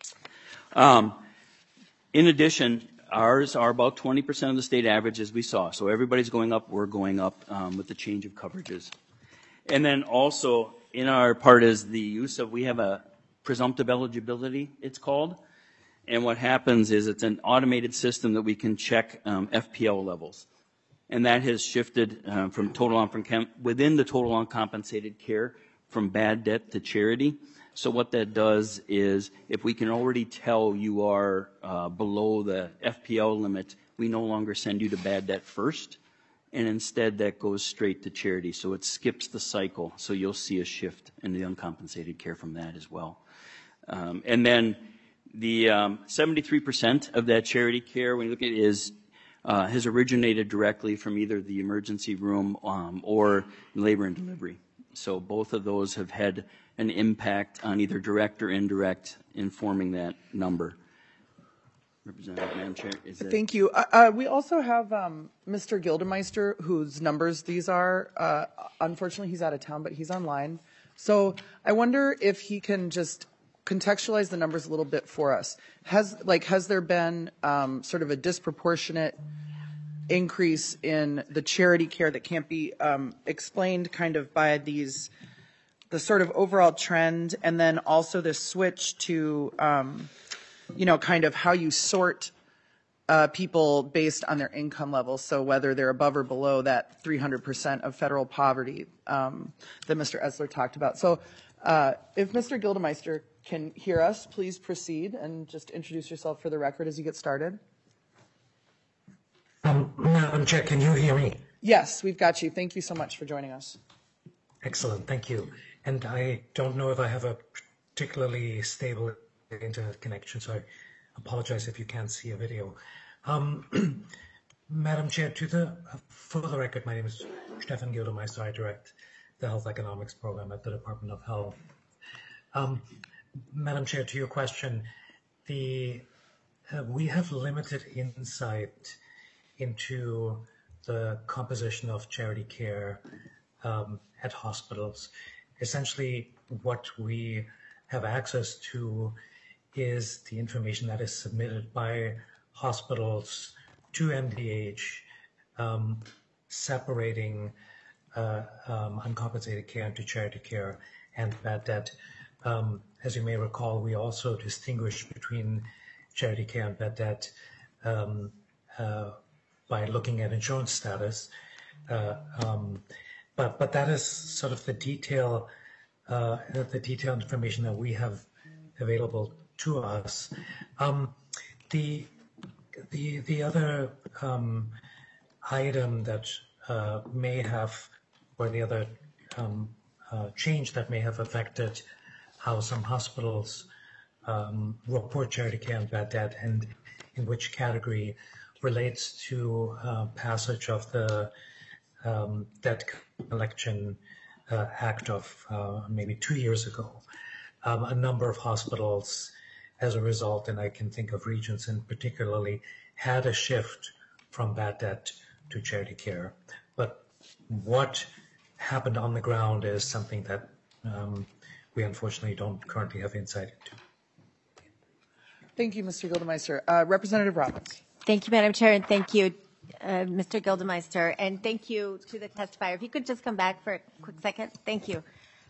In addition, ours are about 20% of the state average, as we saw. So everybody's going up, we're going up with the change of coverages. And then also in our part is the use of, we have a presumptive eligibility, it's called. And what happens is it's an automated system that we can check FPL levels. And that has shifted from within the total uncompensated care from bad debt to charity. So what that does is if we can already tell you are below the FPL limit, we no longer send you to bad debt first, and instead that goes straight to charity. So it skips the cycle. So you'll see a shift in the uncompensated care from that as well. And then the 73% of that charity care, when you look at it, has originated directly from either the emergency room or labor and delivery. So both of those have had an impact on either direct or indirect in forming that number. Representative, Madam Chair, is that... Thank you. We also have Mr. Gildemeister, whose numbers these are. Unfortunately, he's out of town, but he's online. So I wonder if he can just contextualize the numbers a little bit for us. Has there been sort of a disproportionate increase in the charity care that can't be explained kind of by the sort of overall trend, and then also the switch to kind of how you sort people based on their income level, so whether they're above or below that 300% of federal poverty that Mr. Esler talked about. So if Mr. Gildemeister can hear us, please proceed and just introduce yourself for the record as you get started. Madam Chair, can you hear me? Yes, we've got you. Thank you so much for joining us. Excellent, thank you. And I don't know if I have a particularly stable internet connection, so I apologize if you can't see a video. Madam Chair, for the record, my name is Stefan Gildemeister. I direct the Health Economics Program at the Department of Health. Madam Chair, to your question, we have limited insight into the composition of charity care at hospitals. Essentially, what we have access to is the information that is submitted by hospitals to MDH, separating uncompensated care into charity care and bad debt. As you may recall, we also distinguish between charity care and bad debt by looking at insurance status. But that is sort of the detailed information that we have available to us. The other item that may have, or the other change that may have affected how some hospitals report charity care and bad debt, and in which category, relates to passage of the Debt Collection Act of maybe 2 years ago. A number of hospitals, as a result, and I can think of regions in particularly, had a shift from bad debt to charity care. But what happened on the ground is something that we unfortunately don't currently have insight into. Thank you, Mr. Gildemeister. Representative Robbins. Thank you, Madam Chair, and thank you, Mr. Gildemeister, and thank you to the testifier. If you could just come back for a quick second. Thank you.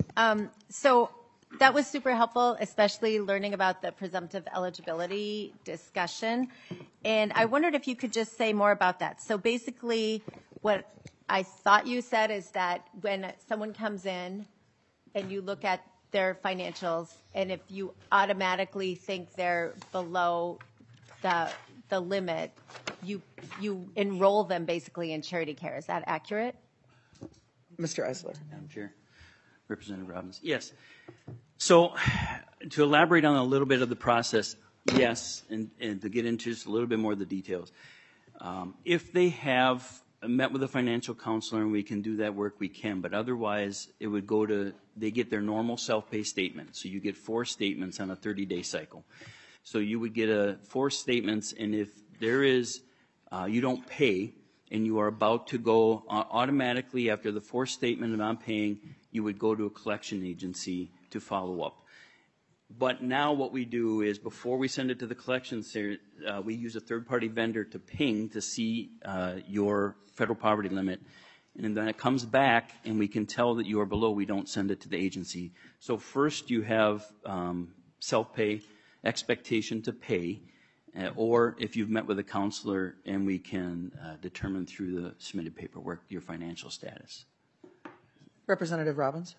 So that was super helpful, especially learning about the presumptive eligibility discussion. And I wondered if you could just say more about that. So basically, what I thought you said is that when someone comes in and you look at their financials, and if you automatically think they're below the limit, you enroll them basically in charity care. Is that accurate? Mr. Esler. Madam Chair, Representative Robbins. Yes. So to elaborate on a little bit of the process, yes, and to get into just a little bit more of the details. If they have met with a financial counselor and we can do that work, we can. But otherwise, it would go to, they get their normal self-pay statement. So you get 4 statements on a 30-day cycle. So you would get 4 statements, and if there is, you don't pay, and you are about to go automatically after the 4th statement of not paying, you would go to a collection agency to follow up. But now what we do is before we send it to the collection center, we use a third-party vendor to ping to see your federal poverty limit. And then it comes back and we can tell that you are below, we don't send it to the agency. So first you have self-pay, expectation to pay, or if you've met with a counselor and we can determine through the submitted paperwork your financial status. Representative Robbins.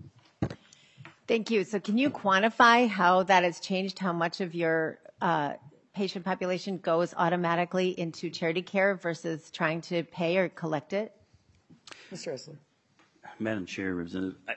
Thank you. So can you quantify how that has changed, how much of your patient population goes automatically into charity care versus trying to pay or collect it? Mr. Esler. Madam Chair, Representative,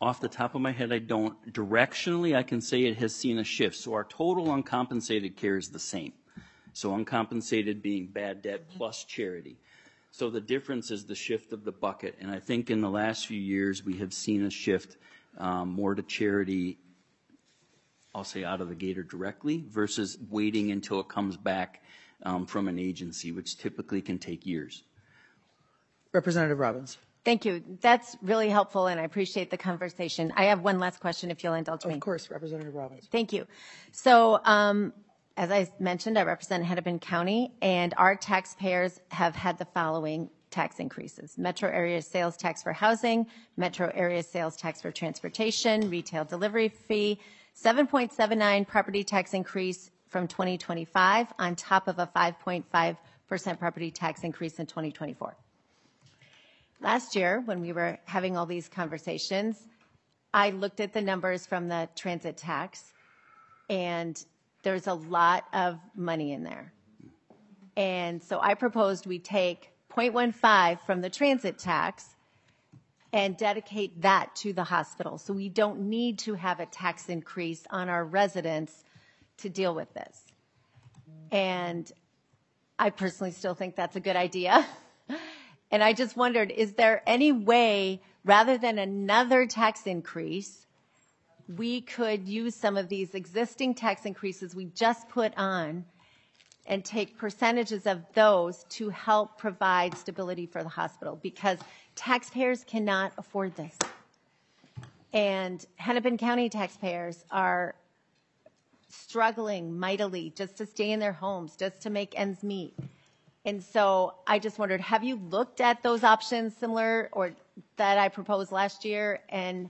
off the top of my head, I don't. Directionally, I can say it has seen a shift. So our total uncompensated care is the same. So uncompensated being bad debt plus charity. So the difference is the shift of the bucket. And I think in the last few years, we have seen a shift more to charity, I'll say out of the gate or directly, versus waiting until it comes back from an agency, which typically can take years. Representative Robbins. Thank you. That's really helpful, and I appreciate the conversation. I have one last question, if you'll indulge me. Of course, Representative Robbins. Thank you. So, as I mentioned, I represent Hennepin County, and our taxpayers have had the following tax increases: metro area sales tax for housing, metro area sales tax for transportation, retail delivery fee, 7.79 property tax increase from 2025 on top of a 5.5% property tax increase in 2024. Last year, when we were having all these conversations, I looked at the numbers from the transit tax, and there's a lot of money in there. And so I proposed we take 0.15 from the transit tax and dedicate that to the hospital. So we don't need to have a tax increase on our residents to deal with this. And I personally still think that's a good idea. And I just wondered, is there any way, rather than another tax increase, we could use some of these existing tax increases we just put on and take percentages of those to help provide stability for the hospital? Because taxpayers cannot afford this. And Hennepin County taxpayers are struggling mightily just to stay in their homes, just to make ends meet. And so I just wondered, have you looked at those options similar or that I proposed last year? And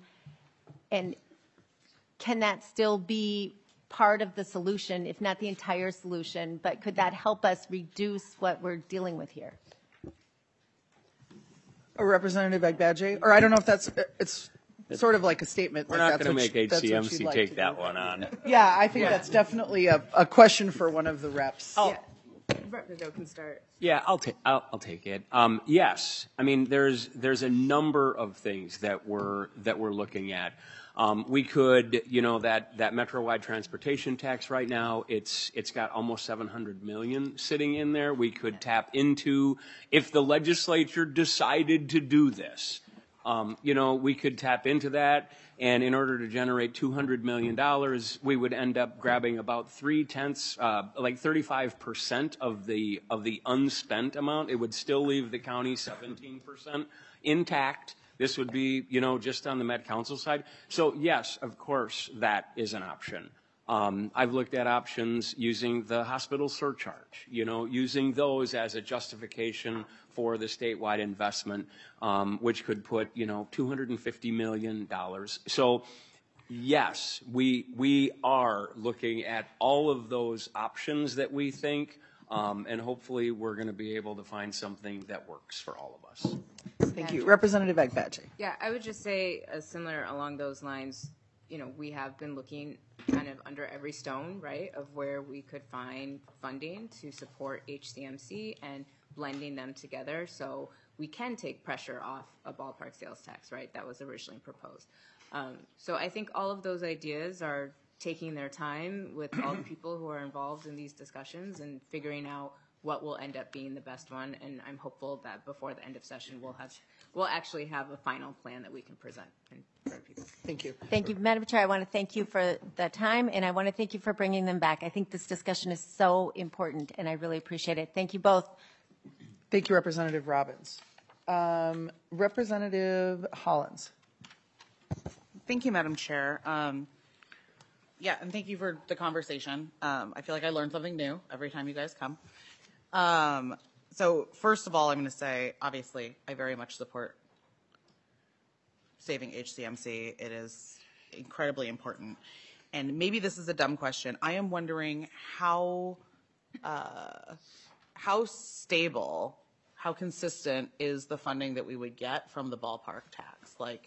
can that still be part of the solution, if not the entire solution, but could that help us reduce what we're dealing with here? Representative Agbaje, or I don't know if it's sort of like a statement. We're not going to make HCMC take that one on. Yeah, I think that's definitely a question for one of the reps. Representative can start. Yeah, I'll take it. Yes, I mean there's a number of things that we're looking at. We could, that Metro-wide transportation tax right now, it's got almost $700 million sitting in there. We could tap into, if the legislature decided to do this, we could tap into that. And in order to generate $200 million, we would end up grabbing about 35% of the unspent amount. It would still leave the county 17% intact. This would be, just on the Met Council side. So yes, of course, that is an option. I've looked at options using the hospital surcharge, using those as a justification for the statewide investment, which could put, $250 million. So yes, we are looking at all of those options that we think, and hopefully we're going to be able to find something that works for all of us. Thank you. Representative Agbaje. Yeah, I would just say similar along those lines, we have been looking kind of under every stone, right, of where we could find funding to support HCMC and blending them together so we can take pressure off a ballpark sales tax, right, that was originally proposed. So I think all of those ideas are taking their time with all the people who are involved in these discussions and figuring out what will end up being the best one. And I'm hopeful that before the end of session, we'll actually have a final plan that we can present in front of people. Thank you. Thank you, Madam Chair. I want to thank you for the time, and I want to thank you for bringing them back. I think this discussion is so important, and I really appreciate it. Thank you both. Thank you, Representative Robbins. Representative Hollins. Thank you, Madam Chair. And thank you for the conversation. I feel like I learn something new every time you guys come. So first of all, I'm going to say, obviously, I very much support saving HCMC. It is incredibly important. And maybe this is a dumb question. I am wondering how stable, how consistent is the funding that we would get from the ballpark tax? Like,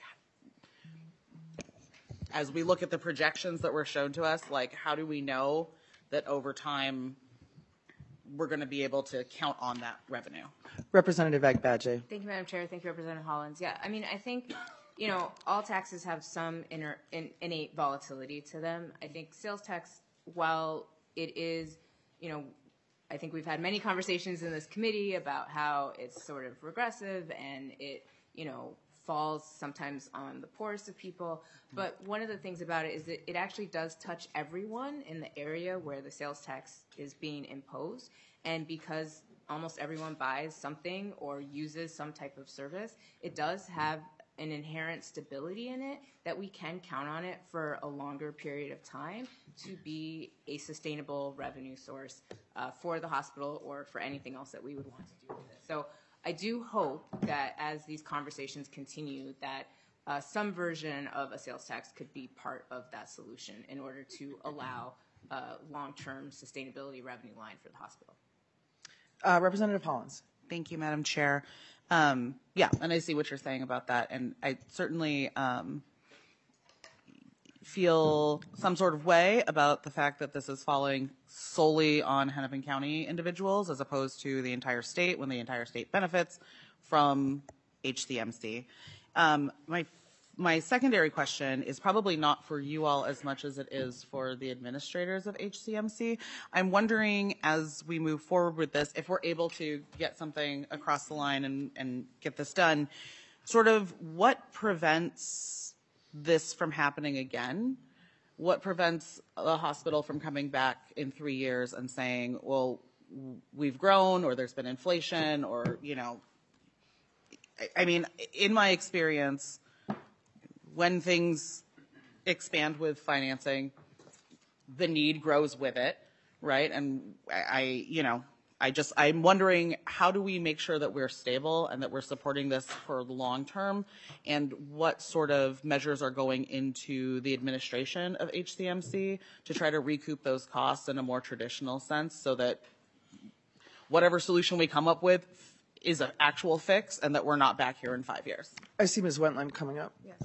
as we look at the projections that were shown to us, like, how do we know that over time we're going to be able to count on that revenue? Representative Agbaje. Thank you, Madam Chair. Thank you, Representative Hollins. Yeah, I mean, I think you know, all taxes have some innate volatility to them. I think sales tax, while it is, you know, I think we've had many conversations in this committee about how it's sort of regressive and it, you know, falls sometimes on the poorest of people. But one of the things about it is that it actually does touch everyone in the area where the sales tax is being imposed. And because almost everyone buys something or uses some type of service, it does have an inherent stability in it that we can count on it for a longer period of time to be a sustainable revenue source for the hospital or for anything else that we would want to do with it. So I do hope that as these conversations continue that some version of a sales tax could be part of that solution in order to allow long-term sustainability revenue line for the hospital. Representative Hollins. Thank you, Madam Chair. Yeah, and I see what you're saying about that, and I certainly feel some sort of way about the fact that this is falling solely on Hennepin County individuals as opposed to the entire state when the entire state benefits from HCMC. My secondary question is probably not for you all as much as it is for the administrators of HCMC. I'm wondering, as we move forward with this, if we're able to get something across the line and get this done, sort of what prevents this from happening again? What prevents the hospital from coming back in 3 years and saying, well, we've grown, or there's been inflation, or, you know, I mean, in my experience, when things expand with financing, the need grows with it, right? And I'm wondering, how do we make sure that we're stable and that we're supporting this for the long term? And what sort of measures are going into the administration of HCMC to try to recoup those costs in a more traditional sense so that whatever solution we come up with is an actual fix and that we're not back here in 5 years? I see Ms. Wentland coming up. Yes.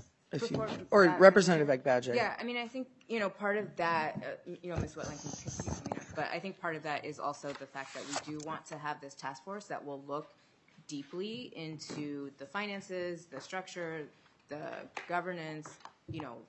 Or Representative Agbaje. Yeah, I mean, I think, you know, part of that, Ms. Wetland can continue coming up, but I think part of that is also the fact that we do want to have this task force that will look deeply into the finances, the structure, the governance, you know,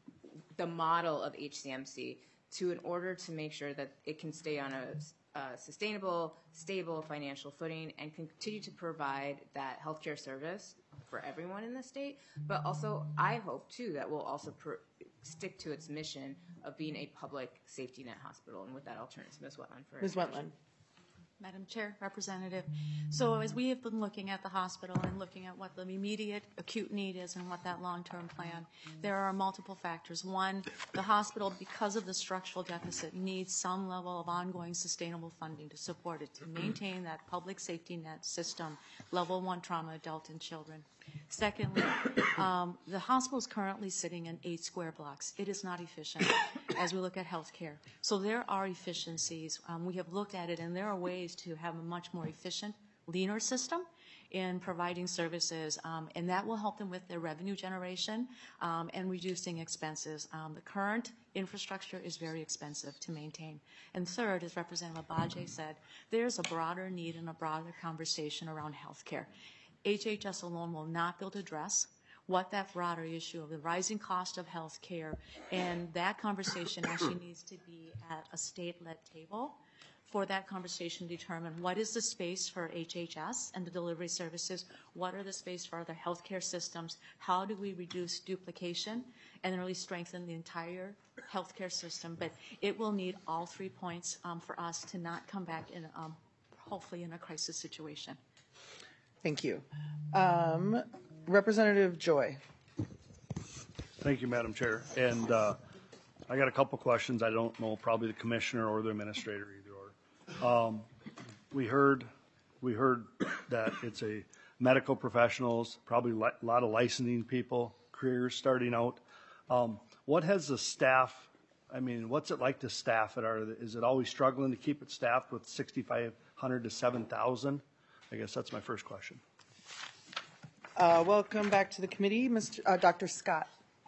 the model of HCMC in order to make sure that it can stay on a sustainable, stable financial footing and continue to provide that healthcare service for everyone in the state. But also, I hope, too, that we'll also stick to its mission of being a public safety net hospital. And with that, I'll turn it to Ms. Wetland. Ms. Wetland. Madam Chair, Representative. So as we have been looking at the hospital and looking at what the immediate acute need is and what that long-term plan, there are multiple factors. One, the hospital, because of the structural deficit, needs some level of ongoing sustainable funding to support it, to maintain that public safety net system, level 1 trauma, adult and children. Secondly, the hospital is currently sitting in 8 square blocks. It is not efficient as we look at healthcare. So there are efficiencies. We have looked at it, and there are ways to have a much more efficient, leaner system in providing services, and that will help them with their revenue generation and reducing expenses. The current infrastructure is very expensive to maintain. And third, as Representative Agbaje said, there's a broader need and a broader conversation around healthcare. HHS alone will not be able to address what that broader issue of the rising cost of health care, and that conversation actually needs to be at a state-led table for that conversation to determine what is the space for HHS and the delivery services, what are the space for other healthcare systems, how do we reduce duplication and really strengthen the entire healthcare system. But it will need all 3 points for us to not come back in, hopefully, in a crisis situation. Thank you. Representative Joy. Thank you, Madam Chair. And I got a couple questions. I don't know, probably the commissioner or the administrator, either or. We heard that it's a medical professionals, probably a lot of licensing people, careers starting out. What has the staff, I mean, what's it like to staff it? Is it always struggling to keep it staffed with 6,500 to 7,000? I guess that's my first question. Welcome back to the committee, Dr. Scott.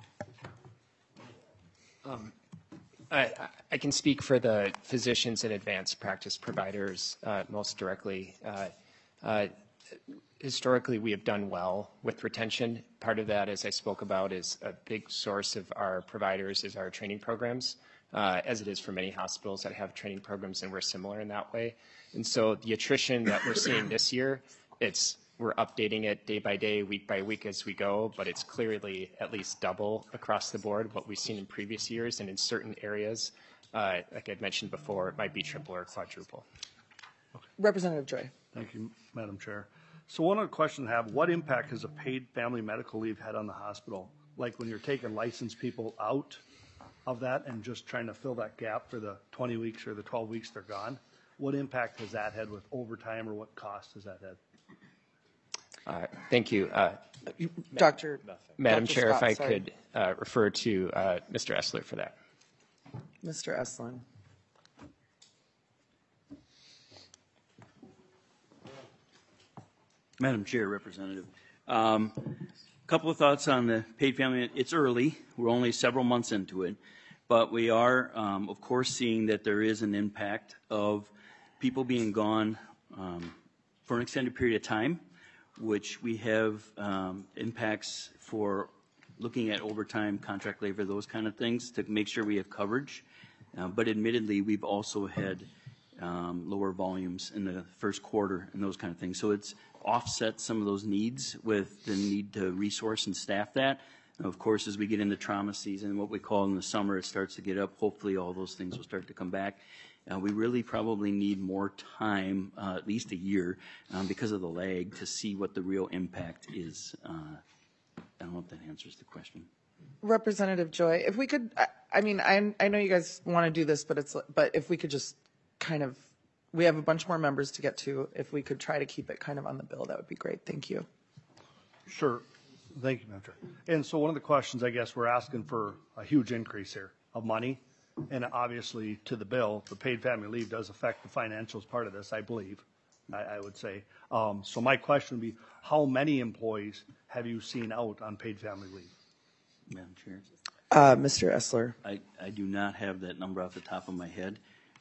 I can speak for the physicians and advanced practice providers most directly. Historically, we have done well with retention. Part of that, as I spoke about, is a big source of our providers is our training programs, as it is for many hospitals that have training programs, and we're similar in that way. And so the attrition that we're seeing this year, we're updating it day by day, week by week as we go, but it's clearly at least double across the board what we've seen in previous years. And in certain areas, like I'd mentioned before, it might be triple or quadruple. Representative Joy. Thank you, Madam Chair. So one other question I have, what impact has a paid family medical leave had on the hospital? Like when you're taking licensed people out of that and just trying to fill that gap for the 20 weeks or the 12 weeks they're gone, what impact has that had with overtime, or what cost has that had? Thank you. Dr. Madam Dr. Chair, Scott, if I sorry. could refer to Mr. Essler for that. Mr. Estlin. Madam Chair, Representative. Couple of thoughts on the paid family. It's early. We're only several months into it. But we are, of course, seeing that there is an impact of people being gone for an extended period of time, which we have impacts for looking at overtime, contract labor, those kind of things to make sure we have coverage. But admittedly, we've also had lower volumes in the first quarter and those kind of things. So it's offset some of those needs with the need to resource and staff that. And of course, as we get into trauma season, what we call in the summer, it starts to get up. Hopefully all those things will start to come back. We really probably need more time, at least a year, because of the lag, to see what the real impact is. I don't know if that answers the question. Representative Joy, if we could, I mean, I know you guys want to do this, but if we could just kind of, we have a bunch more members to get to. If we could try to keep it kind of on the bill, that would be great. Thank you. Sure. Thank you, Madam Chair. And so one of the questions, I guess, we're asking for a huge increase here of money. And obviously, to the bill, the paid family leave does affect the financials part of this, I believe, I would say. So my question would be, how many employees have you seen out on paid family leave? Madam Chair. Mr. Essler. I do not have that number off the top of my head.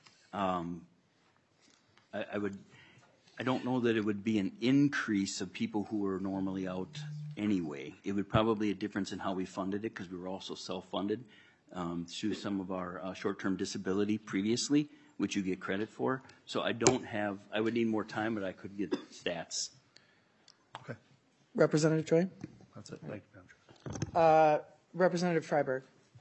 I don't know that it would be an increase of people who are normally out anyway. It would probably be a difference in how we funded it, because we were also self-funded through some of our short-term disability previously, which you get credit for. So I would need more time, but I could get stats. Okay. Representative Joy. That's it. Thank you, Madam Chair. Representative Freiberg.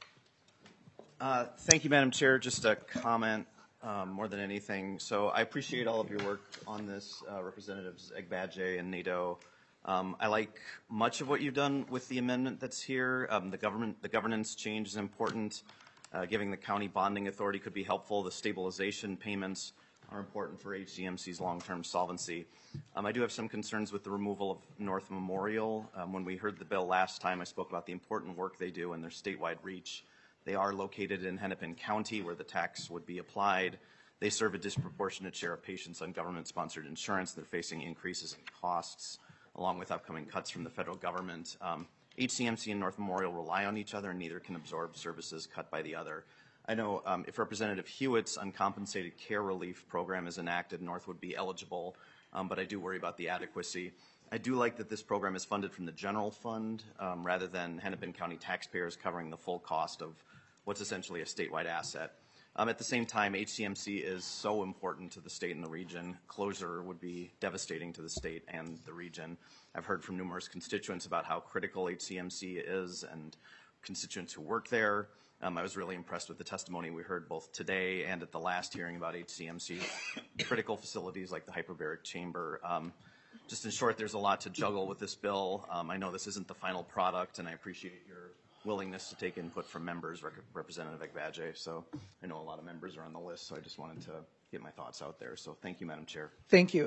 Thank you, Madam Chair. Just a comment more than anything. So I appreciate all of your work on this, Representatives Agbaje and Nadeau. I like much of what you've done with the amendment that's here. The governance change is important. Giving the county bonding authority could be helpful. The stabilization payments are important for HCMC's long-term solvency. I do have some concerns with the removal of North Memorial. When we heard the bill last time, I spoke about the important work they do and their statewide reach. They are located in Hennepin County, where the tax would be applied. They serve a disproportionate share of patients on government-sponsored insurance. They're facing increases in costs, along with upcoming cuts from the federal government. HCMC and North Memorial rely on each other, and neither can absorb services cut by the other. I know if Representative Hewitt's uncompensated care relief program is enacted, North would be eligible, but I do worry about the adequacy. I do like that this program is funded from the general fund rather than Hennepin County taxpayers covering the full cost of what's essentially a statewide asset. At the same time, HCMC is so important to the state and the region. Closure would be devastating to the state and the region. I've heard from numerous constituents about how critical HCMC is and constituents who work there. I was really impressed with the testimony we heard both today and at the last hearing about HCMC. Critical facilities like the hyperbaric chamber. Just in short, there's a lot to juggle with this bill. I know this isn't the final product, and I appreciate your willingness to take input from members, Representative Agbaje. So I know a lot of members are on the list, so I just wanted to get my thoughts out there. So thank you, Madam Chair. Thank you.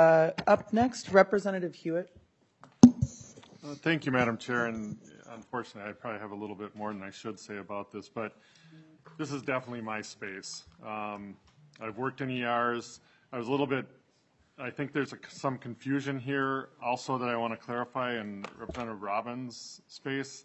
Up next, Representative Hewitt. Thank you, Madam Chair. And unfortunately, I probably have a little bit more than I should say about this, but this is definitely my space. I've worked in ERs. I think there's some confusion here also that I want to clarify in Representative Robbins' space.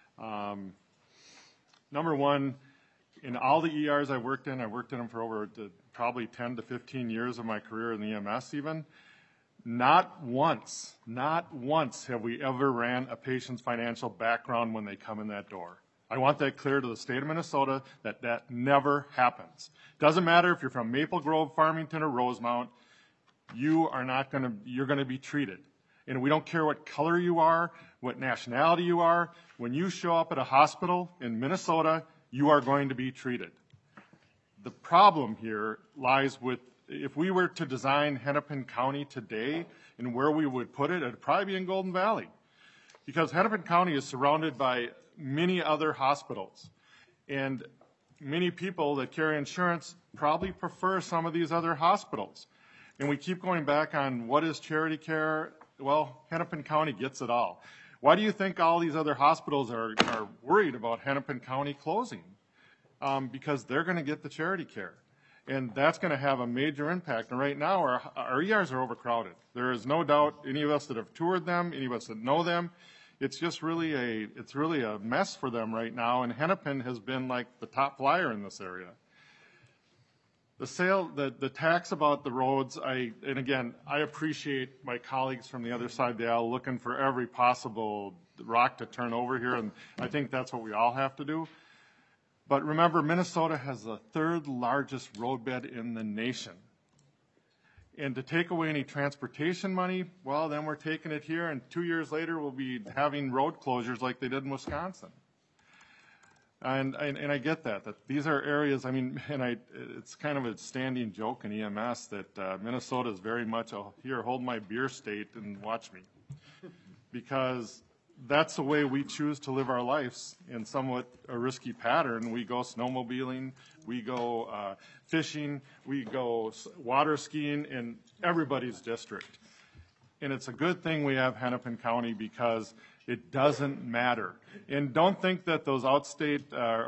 Number one, in all the ERs I worked in them for over probably 10 to 15 years of my career in the EMS even. Not once have we ever ran a patient's financial background when they come in that door. I want that clear to the state of Minnesota that that never happens. Doesn't matter if you're from Maple Grove, Farmington, or Rosemount, you're going to be treated. And we don't care what color you are, what nationality you are. When you show up at a hospital in Minnesota, you are going to be treated. The problem here lies with, if we were to design Hennepin County today and where we would put it, it'd probably be in Golden Valley. Because Hennepin County is surrounded by many other hospitals. And many people that carry insurance probably prefer some of these other hospitals. And we keep going back on what is charity care. Well, Hennepin County gets it all. Why do you think all these other hospitals are worried about Hennepin County closing? Because they're going to get the charity care. And that's going to have a major impact. And right now, our ERs are overcrowded. There is no doubt, any of us that have toured them, any of us that know them, it's just really a mess for them right now. And Hennepin has been like the top flyer in this area. The tax about the roads, and again, I appreciate my colleagues from the other side of the aisle looking for every possible rock to turn over here, and I think that's what we all have to do. But remember, Minnesota has the third largest roadbed in the nation. And to take away any transportation money, well, then we're taking it here, and 2 years later we'll be having road closures like they did in Wisconsin. And I get that these are areas, I mean, it's kind of a standing joke in EMS that Minnesota is very much a, here, hold my beer state and watch me. Because that's the way we choose to live our lives in somewhat a risky pattern. We go snowmobiling, we go fishing, we go water skiing in everybody's district. And it's a good thing we have Hennepin County because it doesn't matter. And don't think that those outstate,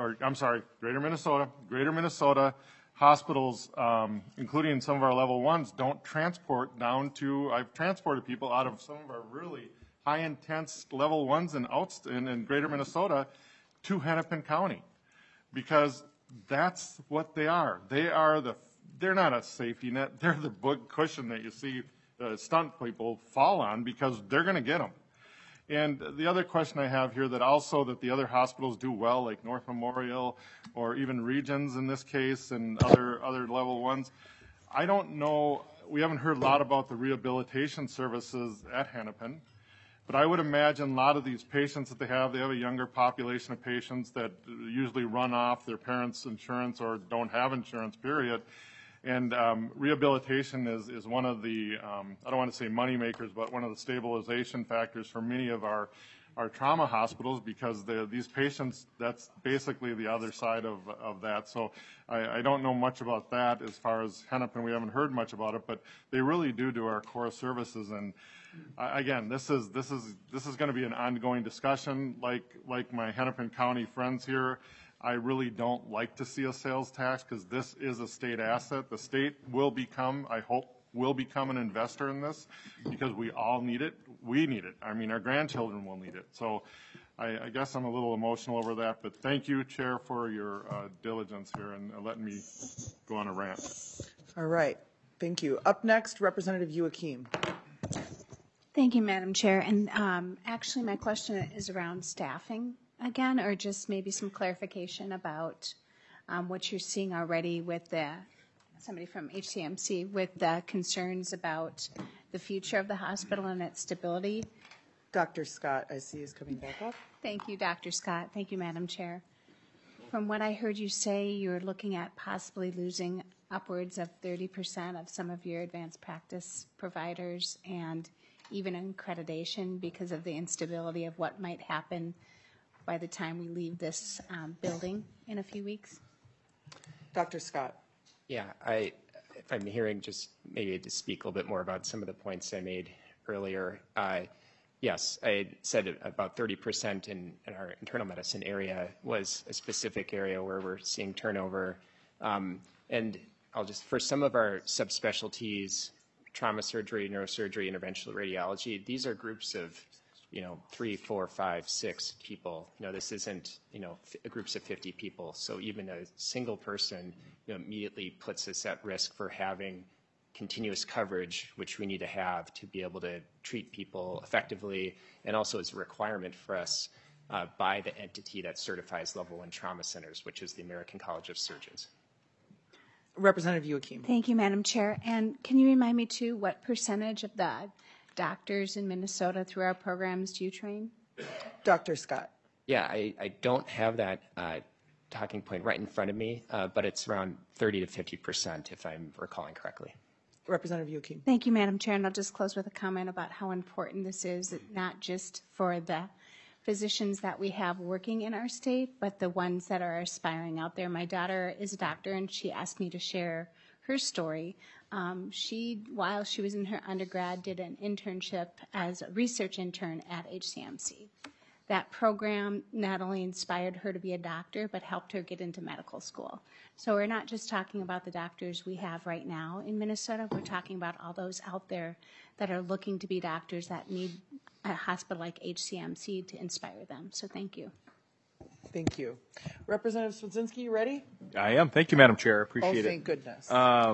Greater Minnesota hospitals, including some of our level ones, don't transport down to, I've transported people out of some of our really high intense level ones in Greater Minnesota to Hennepin County. Because that's what they are. They're not a safety net. They're the big cushion that you see stunt people fall on because they're going to get them. And the other question I have here that the other hospitals do well, like North Memorial or even Regions in this case and other level ones, I don't know, we haven't heard a lot about the rehabilitation services at Hennepin, but I would imagine a lot of these patients that they have a younger population of patients that usually run off their parents' insurance or don't have insurance, period. And rehabilitation is one of the, I don't want to say money makers, but one of the stabilization factors for many of our trauma hospitals because these patients, that's basically the other side of that. So I don't know much about that as far as Hennepin. We haven't heard much about it, but they really do our core services. And again, this is going to be an ongoing discussion. Like my Hennepin County friends here, I really don't like to see a sales tax because this is a state asset. The state will become, I hope, an investor in this because we all need it. We need it. I mean, our grandchildren will need it. So I guess I'm a little emotional over that, but thank you, Chair, for your diligence here and letting me go on a rant. All right. Thank you. Up next, Representative Youakim. Thank you, Madam Chair. And actually, my question is around staffing again, or just maybe some clarification about what you're seeing already with somebody from HCMC with the concerns about the future of the hospital and its stability. Dr. Scott, I see, is coming back up. Thank you, Dr. Scott. Thank you, Madam Chair. From what I heard you say, you're looking at possibly losing upwards of 30% of some of your advanced practice providers and even accreditation because of the instability of what might happen by the time we leave this building in a few weeks. Dr. Scott. Yeah, if I'm hearing just maybe to speak a little bit more about some of the points I made earlier. Yes, I said about 30% in our internal medicine area was a specific area where we're seeing turnover. And for some of our subspecialties, trauma surgery, neurosurgery, interventional radiology, these are groups of 3, 4, 5, 6 people. This isn't, groups of 50 people. So even a single person, immediately puts us at risk for having continuous coverage, which we need to have to be able to treat people effectively, and also is a requirement for us by the entity that certifies level 1 trauma centers, which is the American College of Surgeons. Representative Joachim. Thank you, Madam Chair. And can you remind me too, what percentage of the doctors in Minnesota through our programs do you train? Dr. Scott. Yeah, I don't have that talking point right in front of me, but it's around 30 to 50%, if I'm recalling correctly. Representative Joachim. Thank you, Madam Chair. And I'll just close with a comment about how important this is, not just for the physicians that we have working in our state, but the ones that are aspiring out there. My daughter is a doctor, and she asked me to share her story. She, while she was in her undergrad, did an internship as a research intern at HCMC. That program not only inspired her to be a doctor, but helped her get into medical school. So we're not just talking about the doctors we have right now in Minnesota, we're talking about all those out there that are looking to be doctors that need a hospital like HCMC to inspire them. So thank you. Thank you. Representative Swedzinski, you ready? I am. Thank you, Madam Chair. Appreciate it. Oh, thank goodness.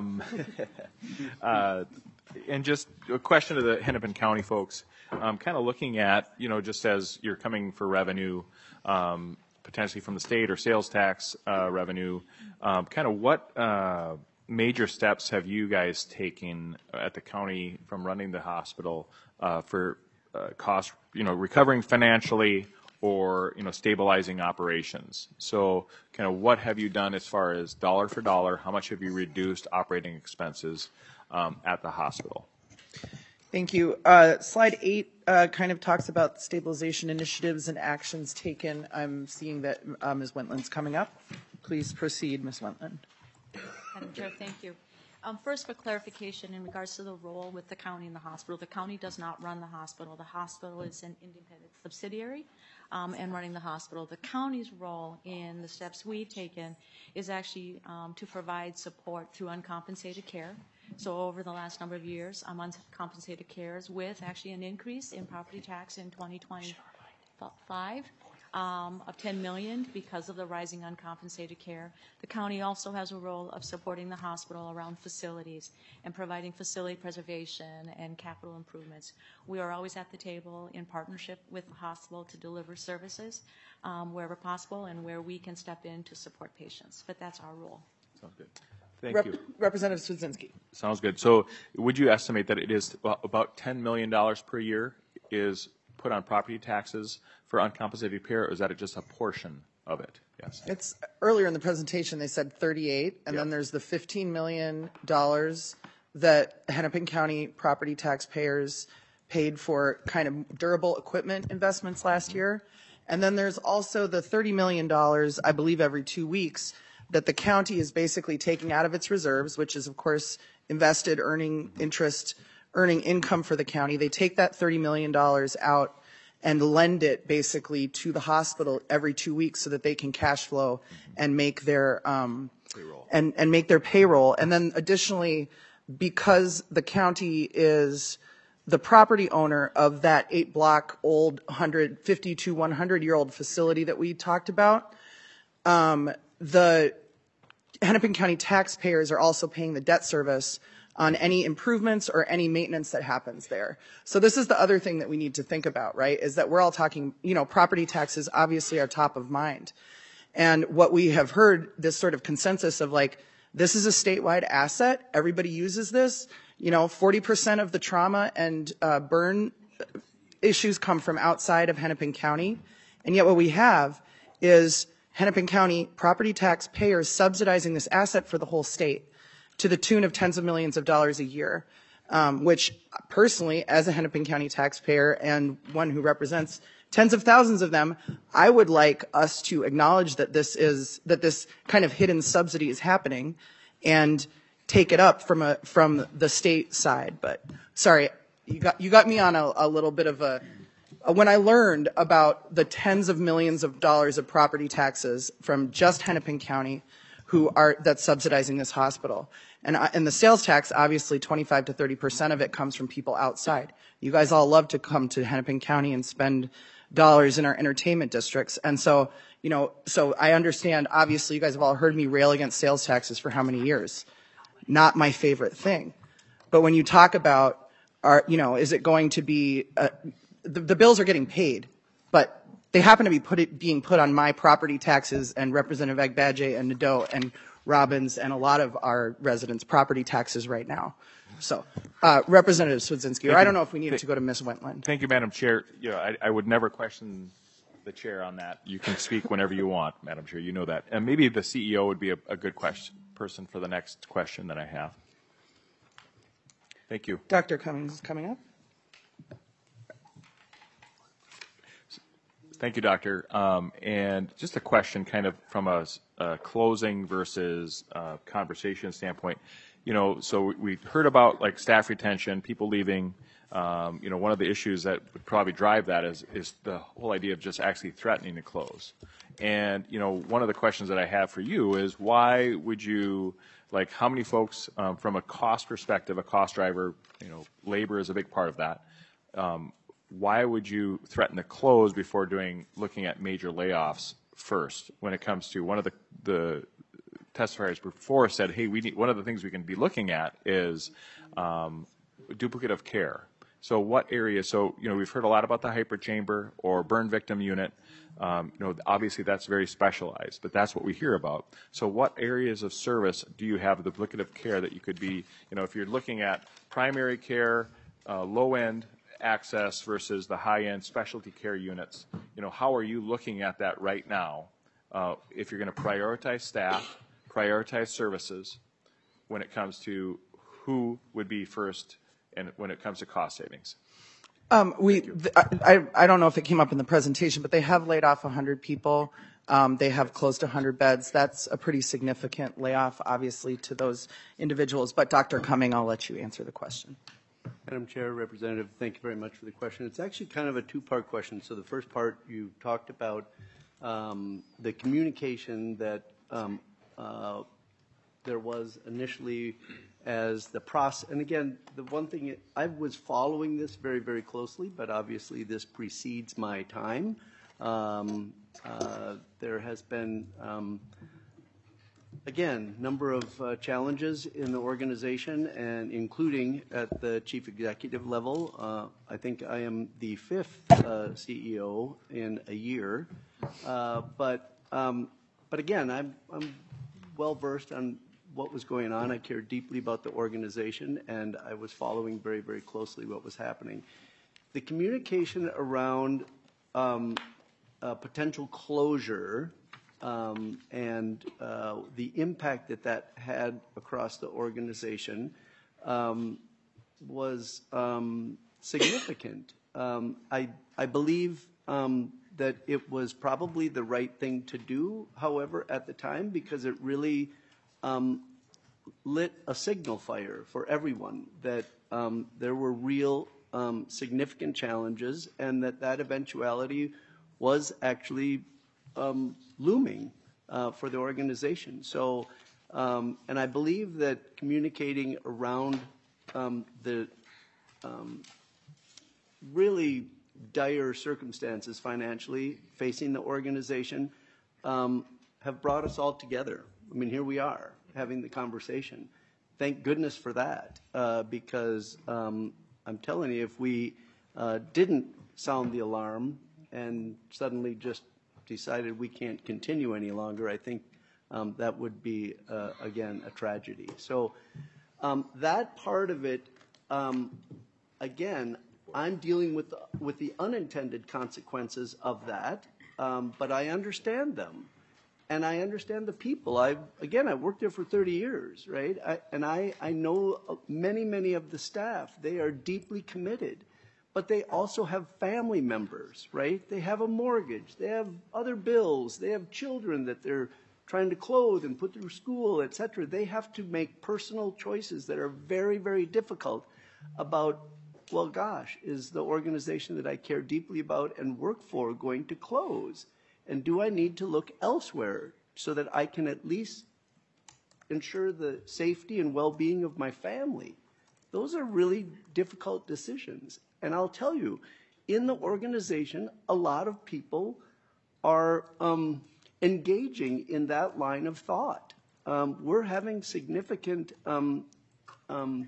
And just a question to the Hennepin County folks. Kind of looking at, just as you're coming for revenue, potentially from the state or sales tax revenue, kind of what major steps have you guys taken at the county from running the hospital for cost, recovering financially or, stabilizing operations? So kind of what have you done as far as dollar for dollar? How much have you reduced operating expenses at the hospital? Thank you. Slide 8 kind of talks about stabilization initiatives and actions taken. I'm seeing that Ms. Wentland's coming up. Please proceed, Ms. Wentland. Madam Chair, thank you. First, for clarification in regards to the role with the county and the hospital, the county does not run the hospital. The hospital is an independent subsidiary and running the hospital. The county's role in the steps we've taken is actually to provide support through uncompensated care. So over the last number of years, uncompensated cares with actually an increase in property tax in 2025 of $10 million because of the rising uncompensated care. The county also has a role of supporting the hospital around facilities and providing facility preservation and capital improvements. We are always at the table in partnership with the hospital to deliver services wherever possible and where we can step in to support patients. But that's our role. Sounds good. Thank you. Representative Swedzinski. Sounds good. So would you estimate that it is about $10 million per year is put on property taxes for uncompensated care, or is that just a portion of it? Yes. It's earlier in the presentation they said 38, and Yep. then there's the $15 million that Hennepin County property taxpayers paid for kind of durable equipment investments last year. And then there's also the $30 million, I believe every 2 weeks, that the county is basically taking out of its reserves, which is, of course, invested, earning interest, earning income for the county. They take that $30 million out and lend it basically to the hospital every 2 weeks so that they can cash flow and make their payroll. And make their payroll. And then additionally, because the county is the property owner of that 8-block old 50 to 100-year-old facility that we talked about, the Hennepin County taxpayers are also paying the debt service on any improvements or any maintenance that happens there. So this is the other thing that we need to think about, right, is that we're all talking, property taxes obviously are top of mind. And what we have heard, this sort of consensus of like, this is a statewide asset, everybody uses this, 40% of the trauma and burn issues come from outside of Hennepin County. And yet what we have is Hennepin County property taxpayers subsidizing this asset for the whole state to the tune of tens of millions of dollars a year, which personally, as a Hennepin County taxpayer and one who represents tens of thousands of them, I would like us to acknowledge that this kind of hidden subsidy is happening and take it up from the state side. But sorry, you got me on a little bit of a. When I learned about the tens of millions of dollars of property taxes from just Hennepin County, that's subsidizing this hospital, and the sales tax, obviously 25 to 30% of it comes from people outside. You guys all love to come to Hennepin County and spend dollars in our entertainment districts, and so I understand. Obviously, you guys have all heard me rail against sales taxes for how many years? Not my favorite thing. But when you talk about, is it going to be, the bills are getting paid, but they happen to be being put on my property taxes and Representative Agbaje and Nadeau and Robbins and a lot of our residents' property taxes right now. So, Representative Swedzinski, or I don't know if we need to go to Ms. Wentland. Thank you, Madam Chair. I would never question the chair on that. You can speak whenever you want, Madam Chair. You know that. And maybe the CEO would be a good person for the next question that I have. Thank you. Dr. Cummings is coming up. Thank you, Doctor. And just a question kind of from a closing versus conversation standpoint. So we heard about like staff retention, people leaving. One of the issues that would probably drive that is the whole idea of just actually threatening to close. And, one of the questions that I have for you is why would you, like how many folks from a cost perspective, a cost driver, labor is a big part of that. Why would you threaten to close before looking at major layoffs first when it comes to one of the testifiers before said, hey, one of the things we can be looking at is duplicative care. So what areas, we've heard a lot about the hyperchamber or burn victim unit. Obviously that's very specialized, but that's what we hear about. So what areas of service do you have duplicative care that you could be, if you're looking at primary care, low-end access versus the high-end specialty care units, how are you looking at that right now if you're going to prioritize staff, prioritize services when it comes to who would be first and when it comes to cost savings? I don't know if it came up in the presentation, but they have laid off 100 people. They have closed 100 beds. That's a pretty significant layoff, obviously, to those individuals. But Dr. Cumming, I'll let you answer the question. Madam Chair, Representative, thank you very much for the question. It's actually kind of a two-part question. So the first part, you talked about the communication that there was initially as the process. And again, the one thing, I was following this very, very closely, but obviously this precedes my time. There has been, again, number of challenges in the organization, and including at the chief executive level. I think I am the 5th CEO in a year. But again, I'm well versed on what was going on. I care deeply about the organization, and I was following very, very closely what was happening. The communication around potential closure and the impact that had across the organization was significant. I believe that it was probably the right thing to do, however, at the time, because it really lit a signal fire for everyone that there were real significant challenges, and that eventuality was actually looming for the organization. So, and I believe that communicating around the really dire circumstances financially facing the organization have brought us all together. I mean, here we are having the conversation. Thank goodness for that, because I'm telling you, if we didn't sound the alarm and suddenly just decided we can't continue any longer, I think that would be, again, a tragedy. So that part of it, again, I'm dealing with the unintended consequences of that, but I understand them. And I understand the people. I worked there for 30 years, right? I know many of the staff. They are deeply committed. But they also have family members, right? They have a mortgage. They have other bills. They have children that they're trying to clothe and put through school, et cetera. They have to make personal choices that are very, very difficult about, well, gosh, is the organization that I care deeply about and work for going to close? And do I need to look elsewhere so that I can at least ensure the safety and well-being of my family? Those are really difficult decisions. And I'll tell you, in the organization, a lot of people are engaging in that line of thought. We're having significant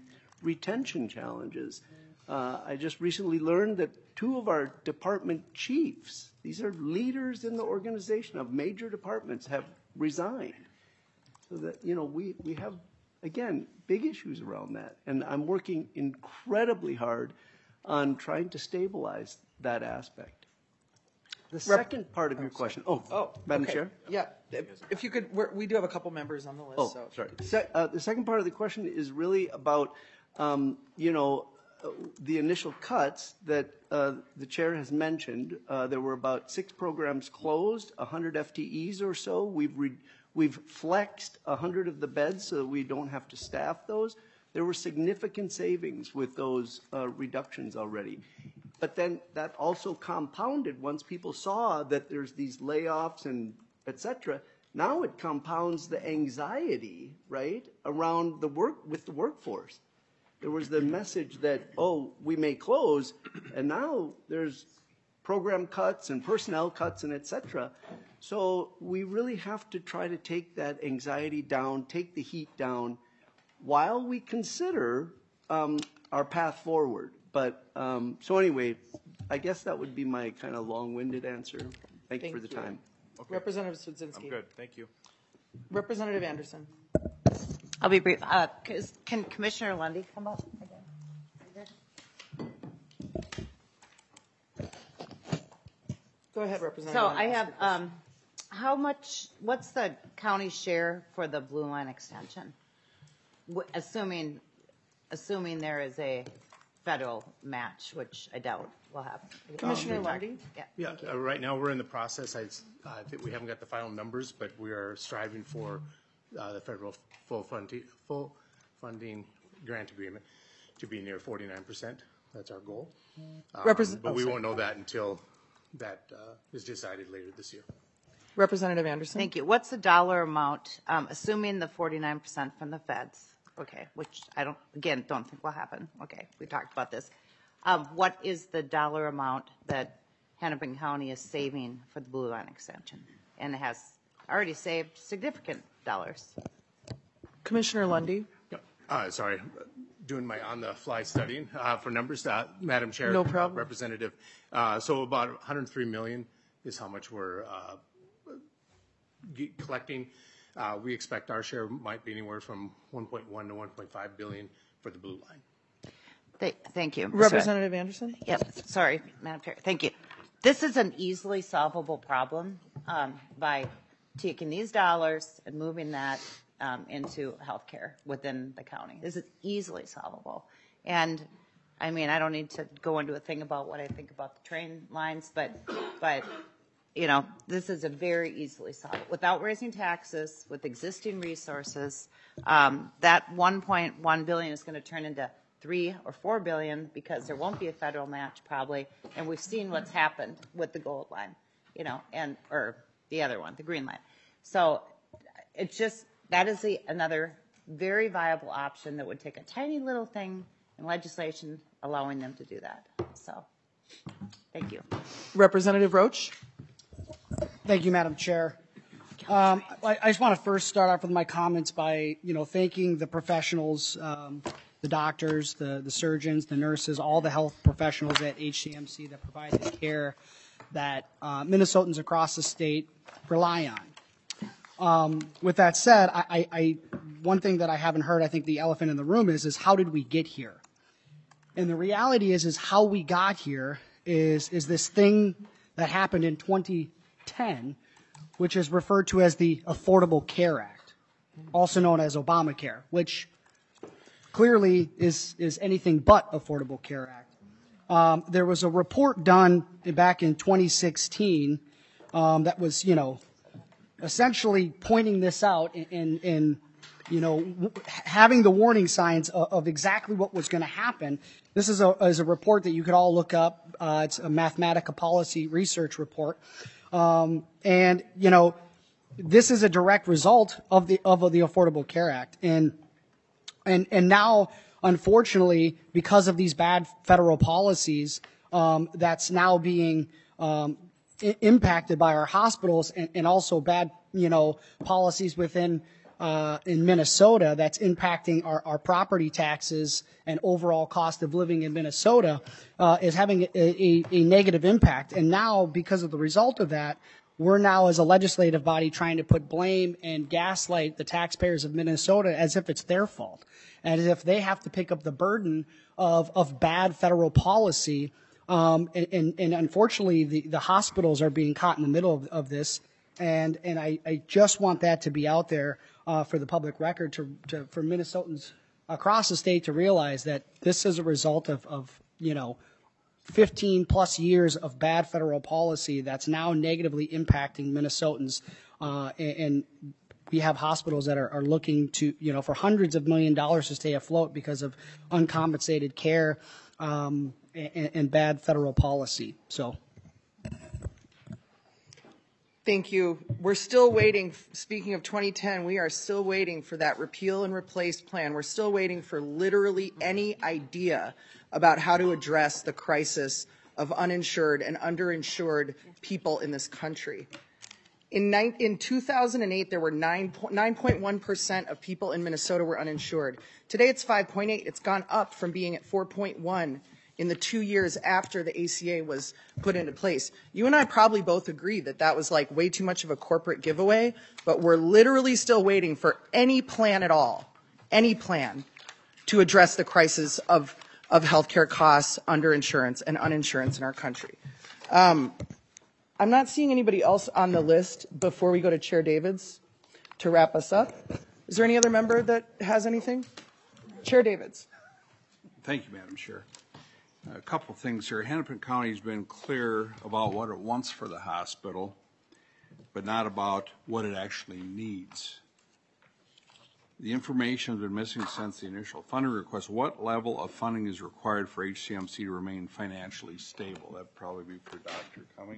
retention challenges. I just recently learned that 2 of our department chiefs, these are leaders in the organization of major departments, have resigned. So that, you know, we have, again, big issues around that. And I'm working incredibly hard on trying to stabilize that aspect. The second part of your question, Madam okay. Chair? Yeah, if you could, we do have a couple members on the list. Oh, so. sorry. The second part of the question is really about, you know, the initial cuts that the chair has mentioned. There were about 6 programs closed, 100 FTEs or so. We've flexed 100 of the beds so that we don't have to staff those. There were significant savings with those reductions already. But then that also compounded once people saw that there's these layoffs and et cetera. Now it compounds the anxiety, right, around the workforce. There was the message that, oh, we may close, and now there's program cuts and personnel cuts and et cetera. So we really have to try to take that anxiety down, take the heat down, while we consider our path forward. But so anyway, I guess that would be my kind of long-winded answer. Thank you for the time. Okay. Representative Swedzinski. I'm good, thank you. Representative Anderson. I'll be brief. Can Commissioner Lundy come up again? Go ahead, Representative. So I have, what's the county share for the Blue Line extension? Assuming there is a federal match, which I doubt will happen. Commissioner Lundy? Yeah. Right now, we're in the process. I think we haven't got the final numbers, but we are striving for the federal full funding grant agreement to be near 49%. That's our goal. But we won't know that until that is decided later this year. Representative Anderson. Thank you. What's the dollar amount, assuming the 49% from the feds? Okay, which I don't think will happen. Okay, we talked about this. What is the dollar amount that Hennepin County is saving for the Blue Line extension? And it has already saved significant dollars. Commissioner Lundy. Sorry, doing my on-the-fly studying for numbers. Madam Chair. No problem. Representative. So about 103 million is how much we're collecting. We expect our share might be anywhere from 1.1 to 1.5 billion for the Blue Line. Thank you. Representative Anderson? Yep, sorry, Madam Chair. Thank you. This is an easily solvable problem by taking these dollars and moving that into healthcare within the county. This is easily solvable. And I mean, I don't need to go into a thing about what I think about the train lines, but you know, this is a very easily solvable without raising taxes, with existing resources. That 1.1 billion is going to turn into 3 or 4 billion because there won't be a federal match probably, and we've seen what's happened with the gold line, you know, or the other one, the green line. So it's just that is another very viable option that would take a tiny little thing in legislation allowing them to do that. So, thank you. Representative Roach. Thank you, Madam Chair. I just want to first start off with my comments by, thanking the professionals, the doctors, the surgeons, the nurses, all the health professionals at HCMC that provide the care that Minnesotans across the state rely on. With that said, one thing that I haven't heard, I think the elephant in the room is how did we get here? And the reality is how we got here is this thing that happened in 2010, which is referred to as the Affordable Care Act, also known as Obamacare, which clearly is anything but Affordable Care Act. There was a report done back in 2016 that was, essentially pointing this out and having the warning signs of exactly what was going to happen. This is a report that you could all look up. It's a Mathematica Policy Research report. And this is a direct result of the Affordable Care Act. And now, unfortunately, because of these bad federal policies, that's now being impacted by our hospitals and also bad, policies within in Minnesota that's impacting our property taxes and overall cost of living in Minnesota is having a negative impact. And now, because of the result of that, we're now as a legislative body trying to put blame and gaslight the taxpayers of Minnesota as if it's their fault, and as if they have to pick up the burden of bad federal policy. And unfortunately, the hospitals are being caught in the middle of this. And I just want that to be out there for the public record for Minnesotans across the state to realize that this is a result of 15 plus years of bad federal policy that's now negatively impacting Minnesotans. And we have hospitals that are looking to, for hundreds of $millions to stay afloat because of uncompensated care and bad federal policy. So. Thank you. We're still waiting. Speaking of 2010, we are still waiting for that repeal and replace plan. We're still waiting for literally any idea about how to address the crisis of uninsured and underinsured people in this country. In 2008, there were 9.1% of people in Minnesota were uninsured. Today, it's 5.8. It's gone up from being at 4.1 in the 2 years after the ACA was put into place. You and I probably both agree that that was like way too much of a corporate giveaway, but we're literally still waiting for any plan at all, any plan to address the crisis of healthcare costs, underinsurance, and uninsurance in our country. I'm not seeing anybody else on the list before we go to Chair Davids to wrap us up. Is there any other member that has anything? Chair Davids. Thank you, Madam Chair. A couple things here. Hennepin County has been clear about what it wants for the hospital, but not about what it actually needs. The information has been missing since the initial funding request. What level of funding is required for HCMC to remain financially stable? That would probably be for Dr. Cumming.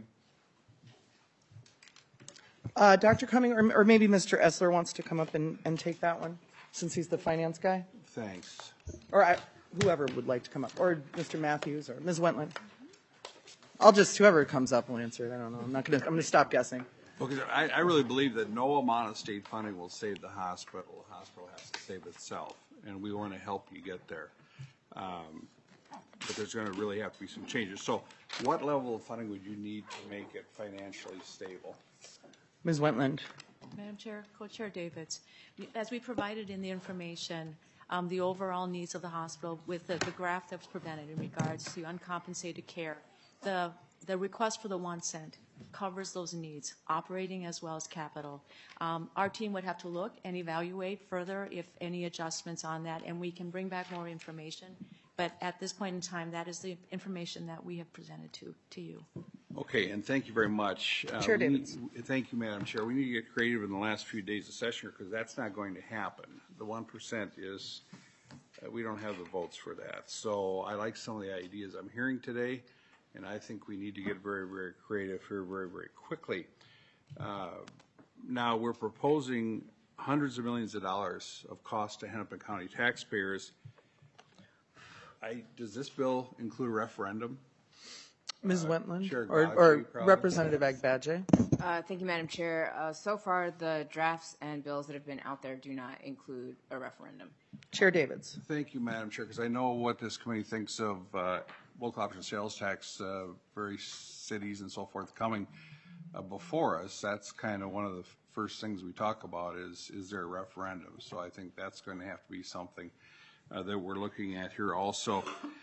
Dr. Cumming, or maybe Mr. Essler wants to come up and take that one, since he's the finance guy. Thanks. Or whoever would like to come up, or Mr. Matthews, or Ms. Wentland. I'll just, whoever comes up will answer it. I don't know. I'm going to stop guessing. Because I really believe that no amount of state funding will save the hospital. The hospital has to save itself, and we want to help you get there. But there's going to really have to be some changes. So what level of funding would you need to make it financially stable? Ms. Wentland. Madam Chair, Co-Chair Davids, as we provided in the information, the overall needs of the hospital with the graph that was presented in regards to uncompensated care, the request for the 1 cent covers those needs, operating as well as capital. Our team would have to look and evaluate further if any adjustments on that, and we can bring back more information. But at this point in time, that is the information that we have presented to you. Okay, and thank you very much. Chair Davids. Thank you, Madam Chair. We need to get creative in the last few days of session because that's not going to happen. The 1% is, we don't have the votes for that. So I like some of the ideas I'm hearing today, and I think we need to get very, very creative here very, very quickly. Now, we're proposing hundreds of millions of dollars of cost to Hennepin County taxpayers. Does this bill include a referendum? Ms. Wentland, Chair or Godfrey, Representative Agbadje. Thank you, Madam Chair. So far, the drafts and bills that have been out there do not include a referendum. Chair Davids. Thank you, Madam Chair, because I know what this committee thinks of local option sales tax, various cities and so forth coming before us. That's kind of one of the first things we talk about is there a referendum? So I think that's going to have to be something that we're looking at here also.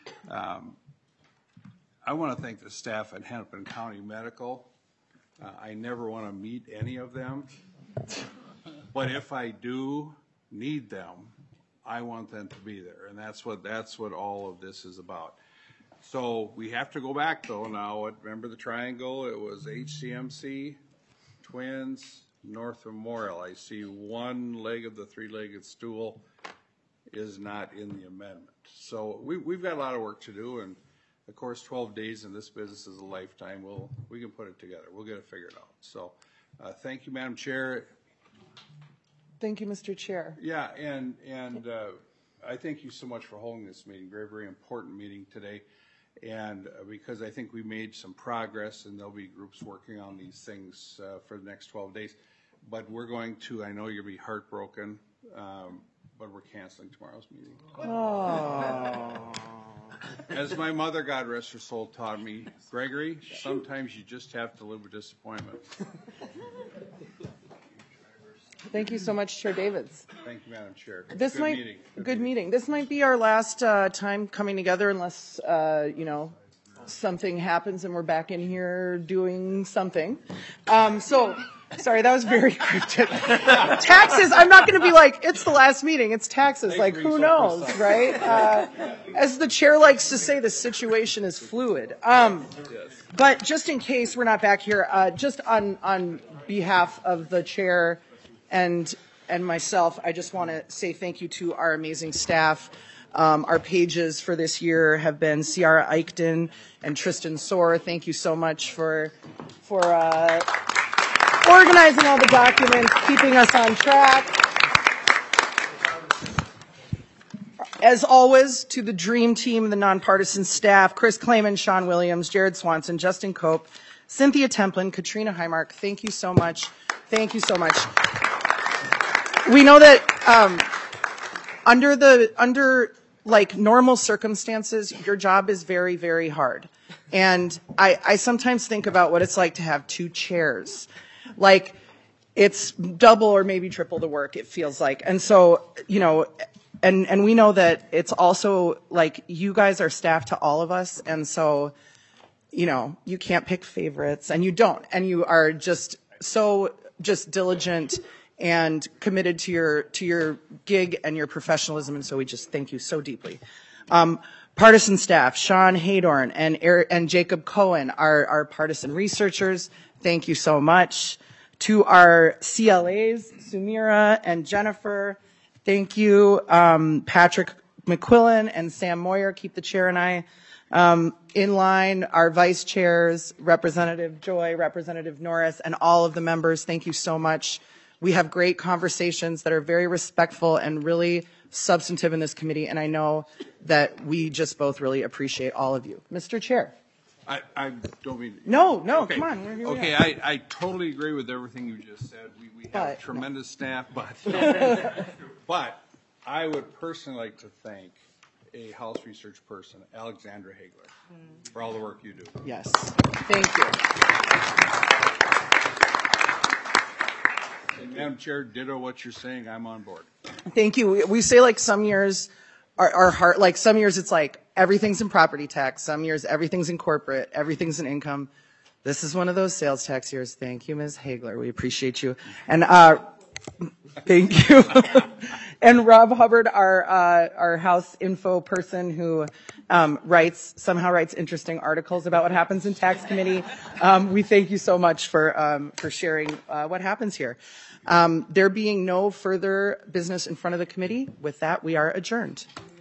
I want to thank the staff at Hennepin County Medical. I never want to meet any of them, but if I do need them, I want them to be there, and that's what all of this is about. So we have to go back though now. Remember the triangle? It was HCMC, Twins, North Memorial. I see one leg of the three-legged stool is not in the amendment. So we've got a lot of work to do, and of course 12 days in this business is a lifetime. We can put it together. We'll get it figured out. So thank you, Madam Chair. Thank you, Mr. Chair. Yeah, and I thank you so much for holding this meeting. Very, very important meeting today. And because I think we made some progress, and there'll be groups working on these things for the next 12 days. but we're going to, I know you'll be heartbroken, but we're canceling tomorrow's meeting. Oh. As my mother, God rest her soul, taught me, Gregory, sometimes you just have to live with disappointment. Thank you so much, Chair Davids. Thank you, Madam Chair. This Good might meeting. good meeting. This might be our last time coming together, unless something happens and we're back in here doing something. So, sorry, that was very cryptic. Taxes. I'm not going to be like it's the last meeting. It's taxes. Like who knows, right? As the chair likes to say, the situation is fluid. But just in case we're not back here, just on behalf of the chair and myself, I just want to say thank you to our amazing staff. Our pages for this year have been Ciara Eichten and Tristan Soar. Thank you so much for organizing all the documents, keeping us on track. As always, to the dream team, the nonpartisan staff, Chris Clayman, Sean Williams, Jared Swanson, Justin Cope, Cynthia Templin, Katrina Highmark, thank you so much. Thank you so much. We know that under like normal circumstances, your job is very, very hard. And I sometimes think about what it's like to have two chairs. Like it's double or maybe triple the work, it feels like. And so, and we know that it's also like you guys are staff to all of us. And so, you can't pick favorites and you don't. And you are just so diligent and committed to your gig and your professionalism. And so we just thank you so deeply. Partisan staff, Sean Haydorn and Jacob Cohen, our partisan researchers, thank you so much. To our CLAs, Sumira and Jennifer, thank you. Patrick McQuillan and Sam Moyer, keep the chair and I in line. Our vice chairs, Representative Joy, Representative Norris, and all of the members, thank you so much. We have great conversations that are very respectful and really substantive in this committee, and I know that we just both really appreciate all of you. Mr. Chair. I don't mean... No, okay. Come on. Okay, I totally agree with everything you just said. We have tremendous staff, but I would personally like to thank a House research person, Alexandra Hagler, for all the work you do. Yes, thank you. And Madam Chair, ditto what you're saying. I'm on board. Thank you. We say like some years are hard. Like some years it's like everything's in property tax. Some years everything's in corporate. Everything's in income. This is one of those sales tax years. Thank you, Ms. Hagler. We appreciate you. And thank you. And Rob Hubbard, our House info person who somehow writes interesting articles about what happens in tax committee. We thank you so much for sharing what happens here. There being no further business in front of the committee, with that, we are adjourned.